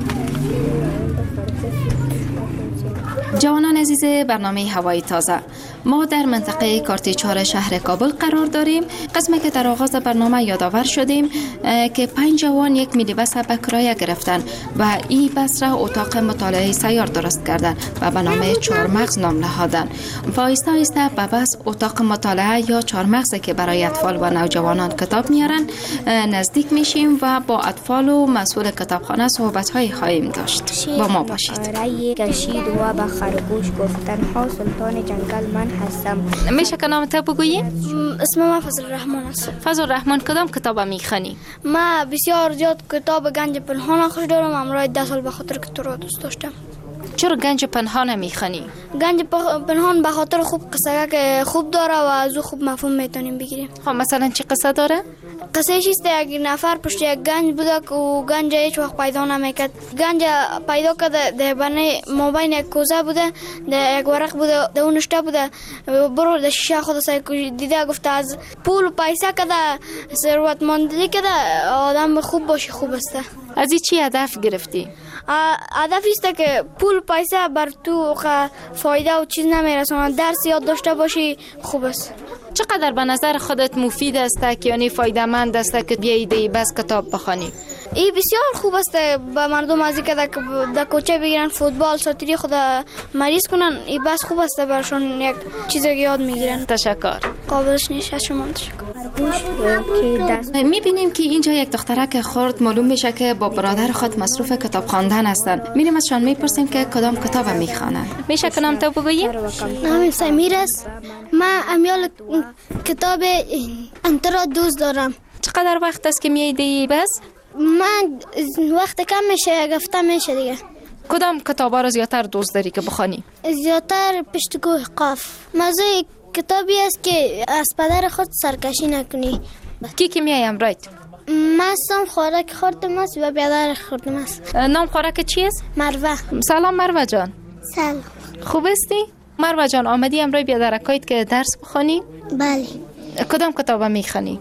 جوانان عزیز برنامه هوای تازه، ما در منطقه کارت چهار شهر کابل قرار داریم. قسمی که در آغاز برنامه یادآور شدیم که پنج جوان یک مینی بس به کرایه گرفتن و این بس را اتاق مطالعه سیار درست کردن و به نام چهارمغز نام نهادن. و آهسته آهسته به بس اتاق مطالعه یا چهارمغزی که برای اطفال و نوجوانان کتاب میارن نزدیک میشیم و با اطفال و مسئول کتابخانه صحبت های خواهیم داشت. با ما باشید. کشید و به خرگوش گفتن ها سلطان جنگل من هستم. میشه که نام تو بگویی؟ اسم من فضل الرحمن است. فضل الرحمن کدام کتاب میخونی؟ ما بسیار زیاد کتاب گنج پنهان خوش دارم. امروز ده سال به خاطر که تو را دوست داشتم. چرا گنج پنهان میخونی؟ گنج پنهان به خاطر خوب قصه که خوب داره و از او خوب مفهوم میتونیم بگیریم. خب مثلا چی قصه داره؟ قصه چیست یک نفر پشت یک گنج بوده که گنج هیچ وقت پیدا نمیکرد. گنج پیدا کرده در بین مابین یک کوزه بوده، در یک ورق بوده، در اون نشته بوده. برو در شیشه خود سای دیده گفته از پول و پیسه کده ثروتمندی کده آدم خوب باشه خوب است. از این چی هدف گرفتی؟ هدف است که پول پیسه بر تو فایده و چیز نمیرسونه. درس یاد داشته باشی خوب است. چقدر به نظر خودت مفید است که یعنی فایده مند است که بیایی دی بس کتاب بخوانی؟ این بسیار خوب است به مردم از اینکه در کوچه بگیرن فوتبال ساتری خود مریض کنن. این بس خوب است برشون یک چیزی یاد میگیرن. تشکر. قابلش نیست. شما تشکر. میبینیم که اینجا یک دخترک خرد معلوم میشه که با برادر خود مصروف کتاب خواندن هستن. میریم ازشان میپرسیم که کدام کتاب میخوانند. میشه که نام تو بگویی؟ نام سمیر است. من امیال کتاب انترا دوست دارم. چقدر وقت است که میایدی بس؟ من وقت کم میشه، یک هفته میشه دیگه. کدام کتابا رو زیادتر دوست داری که بخوانی؟ زیادتر پشتگوی قاف. موضوع کتابی است که از پدر خود سرکشی نکنی. کی کی میای امروز؟ من سم خوراک خوردم است و بیادر خوردم است. نام خوراک چی است؟ مروه. سلام مروه جان. سلام. خوب هستی؟ مروه جان آمدی امروز بیادرکایت که درس بخوانی؟ بله. کدام کتاب میخوانی؟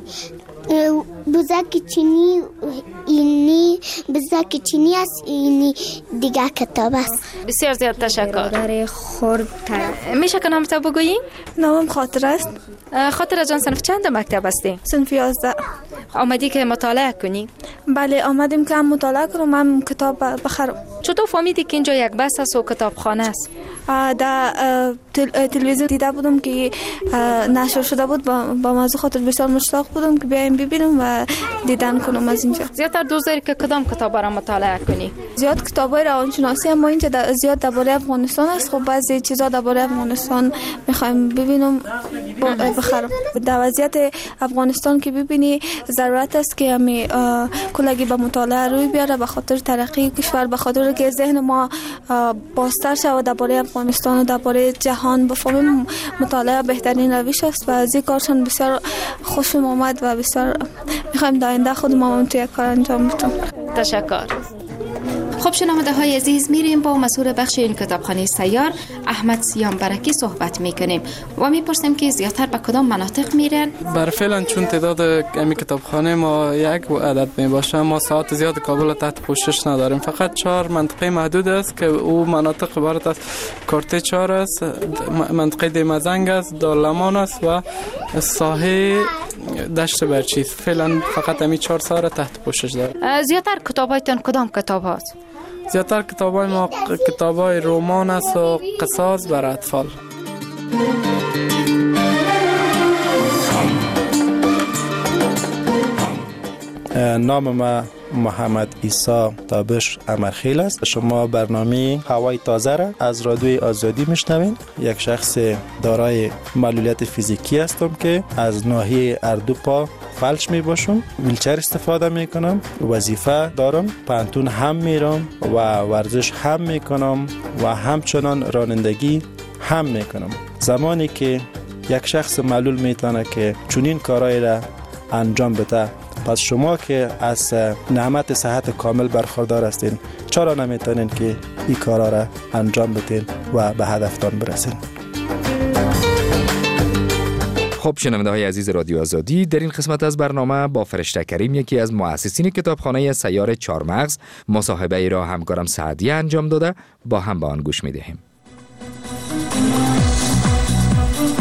بزرگ چینی اینی بزرگ چینی است، اینی دیگه کتاب است. بسیار زیاد تشکر. داره خردتر. میشه که نام تو بگویی؟ نامم خاطر است. خاطر جان صنف چند مکتب هستی؟ صنف یازده. آمدی که مطالعه کنی؟ بله آمدیم که هم مطالعه کنم هم کتاب بخرم. چطور فهمیدی که اینجا یک بس است و کتابخانه است؟ در تلویزیون دیده بودم که نشر شده بود، با موضوع خاطر بسیار مشتاق بودم که بیایم ببینم و دیدن کنم از اینجا. زیادتر دوست داری که کدام کتابا را مطالعه کنی؟ زیاد کتابای روانشناسی اما اینجا زیاد درباره افغانستان است. خب بعضی چیزا درباره افغانستان میخوایم ببینم بخرم. در وضعیت افغانستان که ببینی ضرورت است که همی کلگی به مطالعه روی بیاره به خاطر ترقی کشور، به خاطر که ذهن ما بازتر شود درباره افغانستان و درباره جهان بفهمیم. مطالعه بهترین روش است و از این کارشان بسیار خوشم آمد و بسیار میخوایم در آینده خود ما هم توی کار انجام بدیم. تشکر. خب شنونده های عزیز میریم با مسئول بخش این کتابخانه سیار احمد سیام برکی صحبت میکنیم و میپرسیم که زیادتر به کدام مناطق میرن. بر فعلا چون تعداد امی کتابخانه ما یک عدد میباشه، ما ساعت زیاد کابل تحت پوشش نداریم. فقط چهار منطقه محدود است که او مناطق عبارت از کارت چهار است، منطقه دیمزنگ است، دارالمان است و ساحه دشت برچیز. فعلا فقط امی چهار ساعت تحت پوشش داریم. زیادتر کتابایتان کدام کتاب هست؟ زیادتر کتابای ما کتابای رمان است و قصص برای اطفال. نام ما محمد عیسی تابش امرخیل است. شما برنامه هوای تازه را از رادیوی آزادی میشنوین. یک شخص دارای معلولیت فیزیکی هستم که از ناحیه اردو پا فلج می باشم، ویلچر استفاده می کنم، وظیفه دارم، پانتون هم میرم و ورزش هم می کنم و همچنان رانندگی هم می کنم. زمانی که یک شخص معلول میتونه که چنین کارهای را انجام بده، پس شما که از نعمت صحت کامل برخوردار هستین، چرا نمیتونین که این کارا را انجام بدین و به هدفتان برسین؟ خب شنونده های عزیز رادیو آزادی، در این قسمت از برنامه با فرشته کریم، یکی از مؤسسین کتابخانه سیار چهارمغز، مصاحبه ای را همکارم سعدیه انجام داده. با هم به آن گوش می دهیم.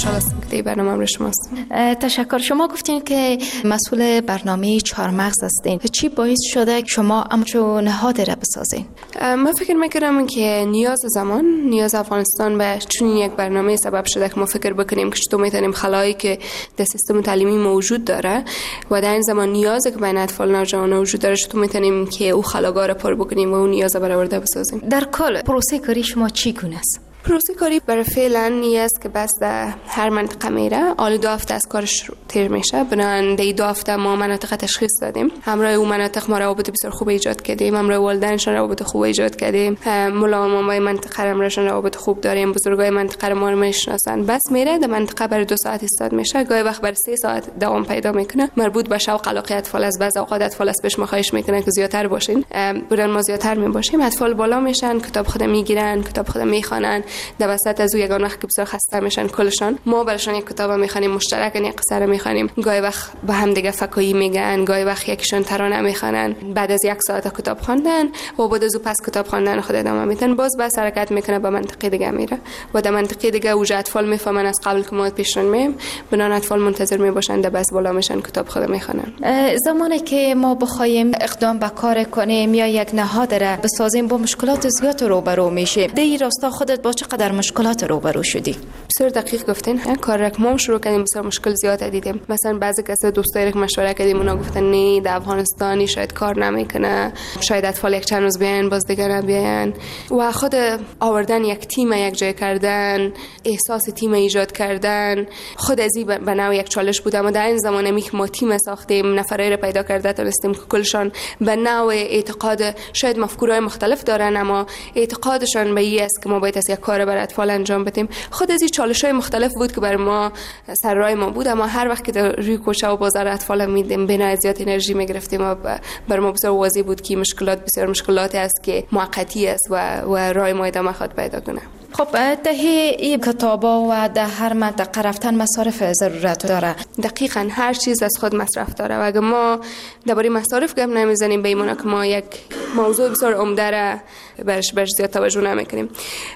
خوشحال هستم که این برنامه رو شما هستم. تشکر. شما گفتین که مسئول برنامه چهارمغز هستین. چی باعث شده شما همچون نهاد را بسازین؟ من فکر میکردم که نیاز زمان، نیاز افغانستان به چون یک برنامه سبب شده که ما فکر بکنیم که چطور میتونیم خلایی که در سیستم تعلیمی موجود داره و در این زمان نیازی که بین اطفال نوجوان وجود داره چطور میتونیم که او خلاگاه را پر بکنیم و اون نیاز برآورده بسازیم. در کل پروسه کاری شما چی گونه است؟ پروسه کاری برای فعلا نیست که بس در هر منطقه میره. حالا دو هفته از کارش تیر میشه. بنابراین دی دو هفته ما مناطق تشخیص دادیم. همراه اون مناطق ما روابط بسیار خوب ایجاد کردیم. همراه والدینشان روابط خوب ایجاد کردیم. ملازمای منطقه همراهشان روابط خوب داریم. بزرگای منطقه ما رو میشناسن. بس میره در منطقه برای دو ساعت استاد میشه. گاهی وقت برای سه ساعت دوام پیدا میکنه. مربوط به شوق علاقه اطفال از بعض اوقات اطفال از پیش مخواهش میکنه که زیادتر باشین. بودن ما زیادتر میباشیم. اطفال بالا میشن، کتاب خود میگیرن، کتاب خود میخوانن. در وسط از یگان وقت که بسیار خسته میشن کلشان ما براشون یک کتاب میخوانیم مشترک، یک قصه رو میخوانیم. گاهی وقت به هم دیگه فکایی میگن، گاهی وقت یکیشون ترانه میخوانن. بعد از یک ساعت کتاب خواندن و بعد از پس کتاب خواندن خود ادامه میدن. باز بس حرکت میکنه به منطقه دیگه میره و در منطقه دیگه اوج اطفال میفهمن از قبل که ما پیشرون میم. بنان اطفال منتظر میباشن در بس بالا میشن کتاب خود میخوانن. زمانی که ما بخوایم اقدام به کار کنیم یا یک نهاد را بسازیم با مشکلات زیاد روبرو میشیم. در این راستا خودت با چقدر مشکلات روبرو شدی؟ بسیار دقیق گفتین. کار را که ما شروع کردیم بسیار مشکل زیاد دیدیم. مثلا بعضی کسا دوستایی که مشوره کردیم اونا گفتن نه در افغانستانی شاید کار نمیکنه، شاید اطفال یک چند روز بیان باز دیگه نبیان. و خود آوردن یک تیم یک جای کردن، احساس تیم ایجاد کردن خود ازی به نوع یک چالش بود. اما در این زمانه می که ما تیم ساختیم، نفرایی رو پیدا کرده تونستیم که کلشان به نوع اعتقاد شاید مفکورهای مختلف دارن اما اعتقادشان به این است که ما باید از یک کار برای اطفال انجام بدیم. خود از این چالش‌های مختلف بود که برای ما سر راه ما بود. اما هر وقت که در روی کوچه و بازار اطفال میدیم بنا زیاد انرژی میگرفتیم و برای ما بسیار واضح بود که مشکلات بسیار مشکلاتی است که موقتی است و و راه ما ادامه خواهد پیدا کنه. خب تهیه این کتابا و در هر منطقه رفتن مصارف ضرورت داره. دقیقاً هر چیز از خود مصرف داره و اگه ما درباره مصارف گپ نمیزنیم به ایمانا که ما یک موضوع بسیار عمده را برش برش زیاد توجه نمیکنیم.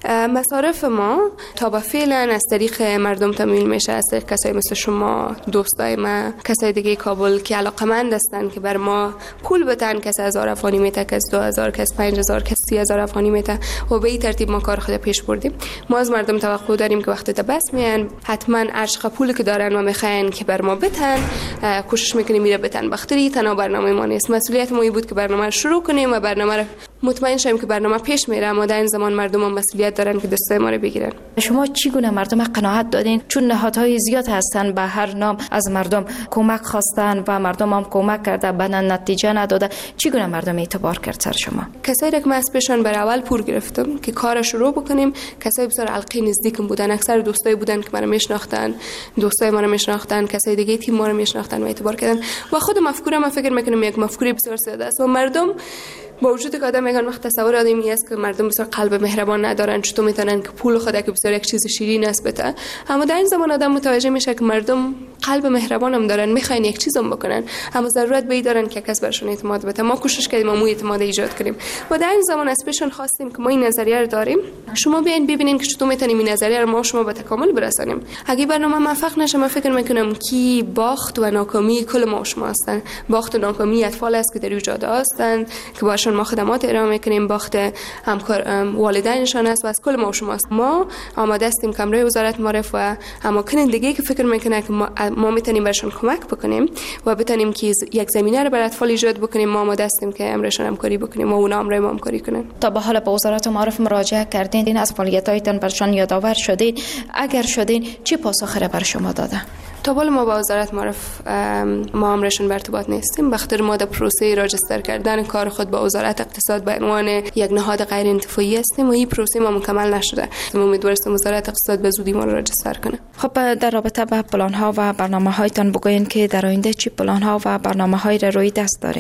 مصارف ما تا به فعلا از طریق مردم تامین میشه، از طریق کسایی مثل شما، دوستای ما، کسای دیگه کابل که علاقمند هستن که بر ما پول بدن، کس هزار افغانی میته، کس دو هزار، کس پنج هزار، کس سی هزار افغانی میته و به این ترتیب ما کار خود پیش بردیم. ما از مردم توقع داریم که وقتی تا بس میان حتما ارشق پولی که دارن و میخواین که بر ما بتن کوشش میکنیم میره بتن. بختری تنها برنامه ما نیست. مسئولیت ما بود که برنامه رو شروع کنیم و برنامه رو مطمئن شیم که برنامه پیش میره. اما در این زمان مردم هم مسئولیت دارن که دستای ما رو بگیرن. شما چگونه مردم قناعت دادین؟ چون نهادهای زیاد هستن به هر نام از مردم کمک خواستن و مردم هم کمک کرده بدن نتیجه نداده. چگونه مردم اعتبار کرد سر شما؟ کسایی که ما از پیشون بر اول پور گرفتم که کار شروع بکنیم، کسایی بسیار علاقه نزدیکم بودن، اکثر دوستای بودن که ما رو میشناختن، دوستای ما رو میشناختن، کسای دیگه تیم ما رو میشناختن و اعتبار کردن. و خود مفکوره ما فکر میکنم یک مفکوره بسیار ساده است و مردم با وجود که آدم میگن وقت تصور آدمی است که مردم بسیار قلب مهربان ندارن، چطور میتونن که پول خود که بسیار یک چیز شیرین است بته. اما در این زمان آدم متوجه میشه که مردم قلب مهربان هم دارن، میخواین یک چیزم بکنن اما ضرورت به این دارن که کس برشون اعتماد بده. ما کوشش کردیم ما اعتماد ایجاد کنیم و در این زمان از پیشون خواستیم که ما این نظریه رو داریم، شما بیاین ببینین که چطور میتونیم این نظریه رو ما شما به تکامل برسانیم. اگه برنامه موفق نشه من فکر میکنم کی باخت و ناکامی کل ما شما هستن. باخت و ناکامی اطفال است که در ایجاد هستن که باشون ما خدمات ارائه میکنیم، باخت همکار والدینشان است و از کل ما شما است. ما آماده هستیم کمره وزارت معارف و اماکن دیگه که فکر میکنه که ما, ما میتونیم برشون کمک بکنیم و بتونیم که یک زمینه رو برای اطفال ایجاد بکنیم. ما آماده هستیم که امرشون همکاری بکنیم و اونا امر ما همکاری کنن. تا به حال به وزارت معارف مراجعه کردین؟ این از فعالیت‌هایتان برشان یادآور شدین؟ اگر شدین چه پاسخی را بر شما داده؟ تا بالا ما با وزارت معارف ما امرشون به ارتباط نیستیم. بخاطر ما در پروسه راجستر کردن کار خود با وزارت اقتصاد به عنوان یک نهاد غیر انتفاعی هستیم و این پروسه ما مکمل نشده. ما امیدواریم وزارت اقتصاد به زودی ما رو راجستر کنه. خب در رابطه با پلان ها و برنامه هایتان بگوین که در آینده چی پلان ها و برنامه های روی دست دارین؟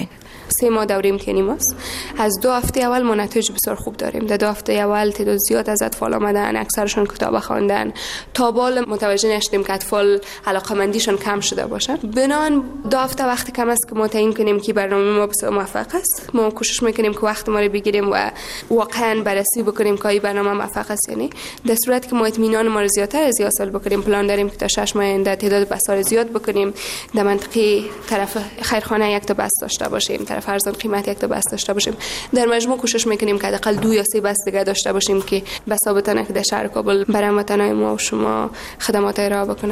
سه ماه دوره امتحانی ماست. از دو هفته اول ما نتایج بسیار خوب داریم. در دو هفته اول تعداد زیاد از اطفال آمدن، اکثرشون کتاب خواندن. تا بال متوجه نشدیم که اطفال علاقه‌مندیشون کم شده باشه. بنان دو هفته وقت کم است که ما تعیین کنیم که برنامه ما بسیار موفق است. ما کوشش میکنیم که وقت ما رو بگیریم و واقعا بررسی بکنیم که این برنامه موفق است یعنی. در صورتی که ما اطمینان ما رو زیادتر از یاسال بکنیم، پلان داریم که تا شش ماه آینده تعداد بسار زیاد بکنیم. در منطقه طرف خیرخانه یک تا بس داشته باشیم، طرف ارزان قیمت یک تا بس داشته باشیم. در مجموع کوشش میکنیم که حداقل دو یا سه بس دیگه داشته باشیم که بسا بتونه که در شهر کابل برای وطنای ما و شما خدمات ارائه بکنه.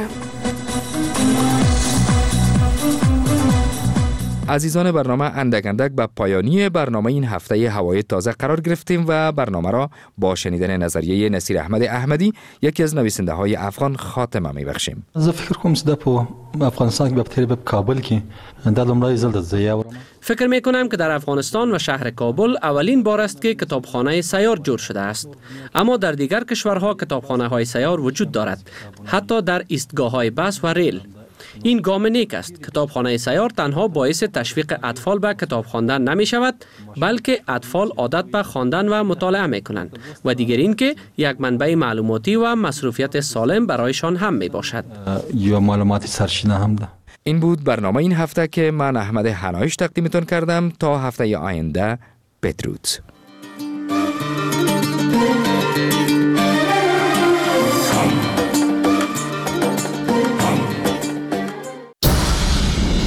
عزیزان برنامه، اندک اندک به پایانی برنامه این هفته هوای تازه قرار گرفتیم و برنامه را با شنیدن نظریه نصیر احمد احمدی، یکی از نویسنده های افغان، خاتمه می بخشیم. زه فکر کوم چې په افغانستان کې به تیر به کابل کې د لومړی ځل د زیاور فکر می کنم که در افغانستان و شهر کابل اولین بار است که کتابخانه سیار جور شده است. اما در دیگر کشورها کتابخانه های سیار وجود دارد، حتی در ایستگاه های بس و ریل. این گام نیک است. کتابخانه سیار تنها باعث تشویق اطفال به کتاب خواندن نمی شود، بلکه اطفال عادت به خواندن و مطالعه می کنند و دیگر این که یک منبع معلوماتی و مصروفیت سالم برایشان هم می باشد. یا معلوماتی سرچینه هم ده. این بود برنامه این هفته که من احمد حنایش تقدیمتون کردم. تا هفته آینده، بدرود.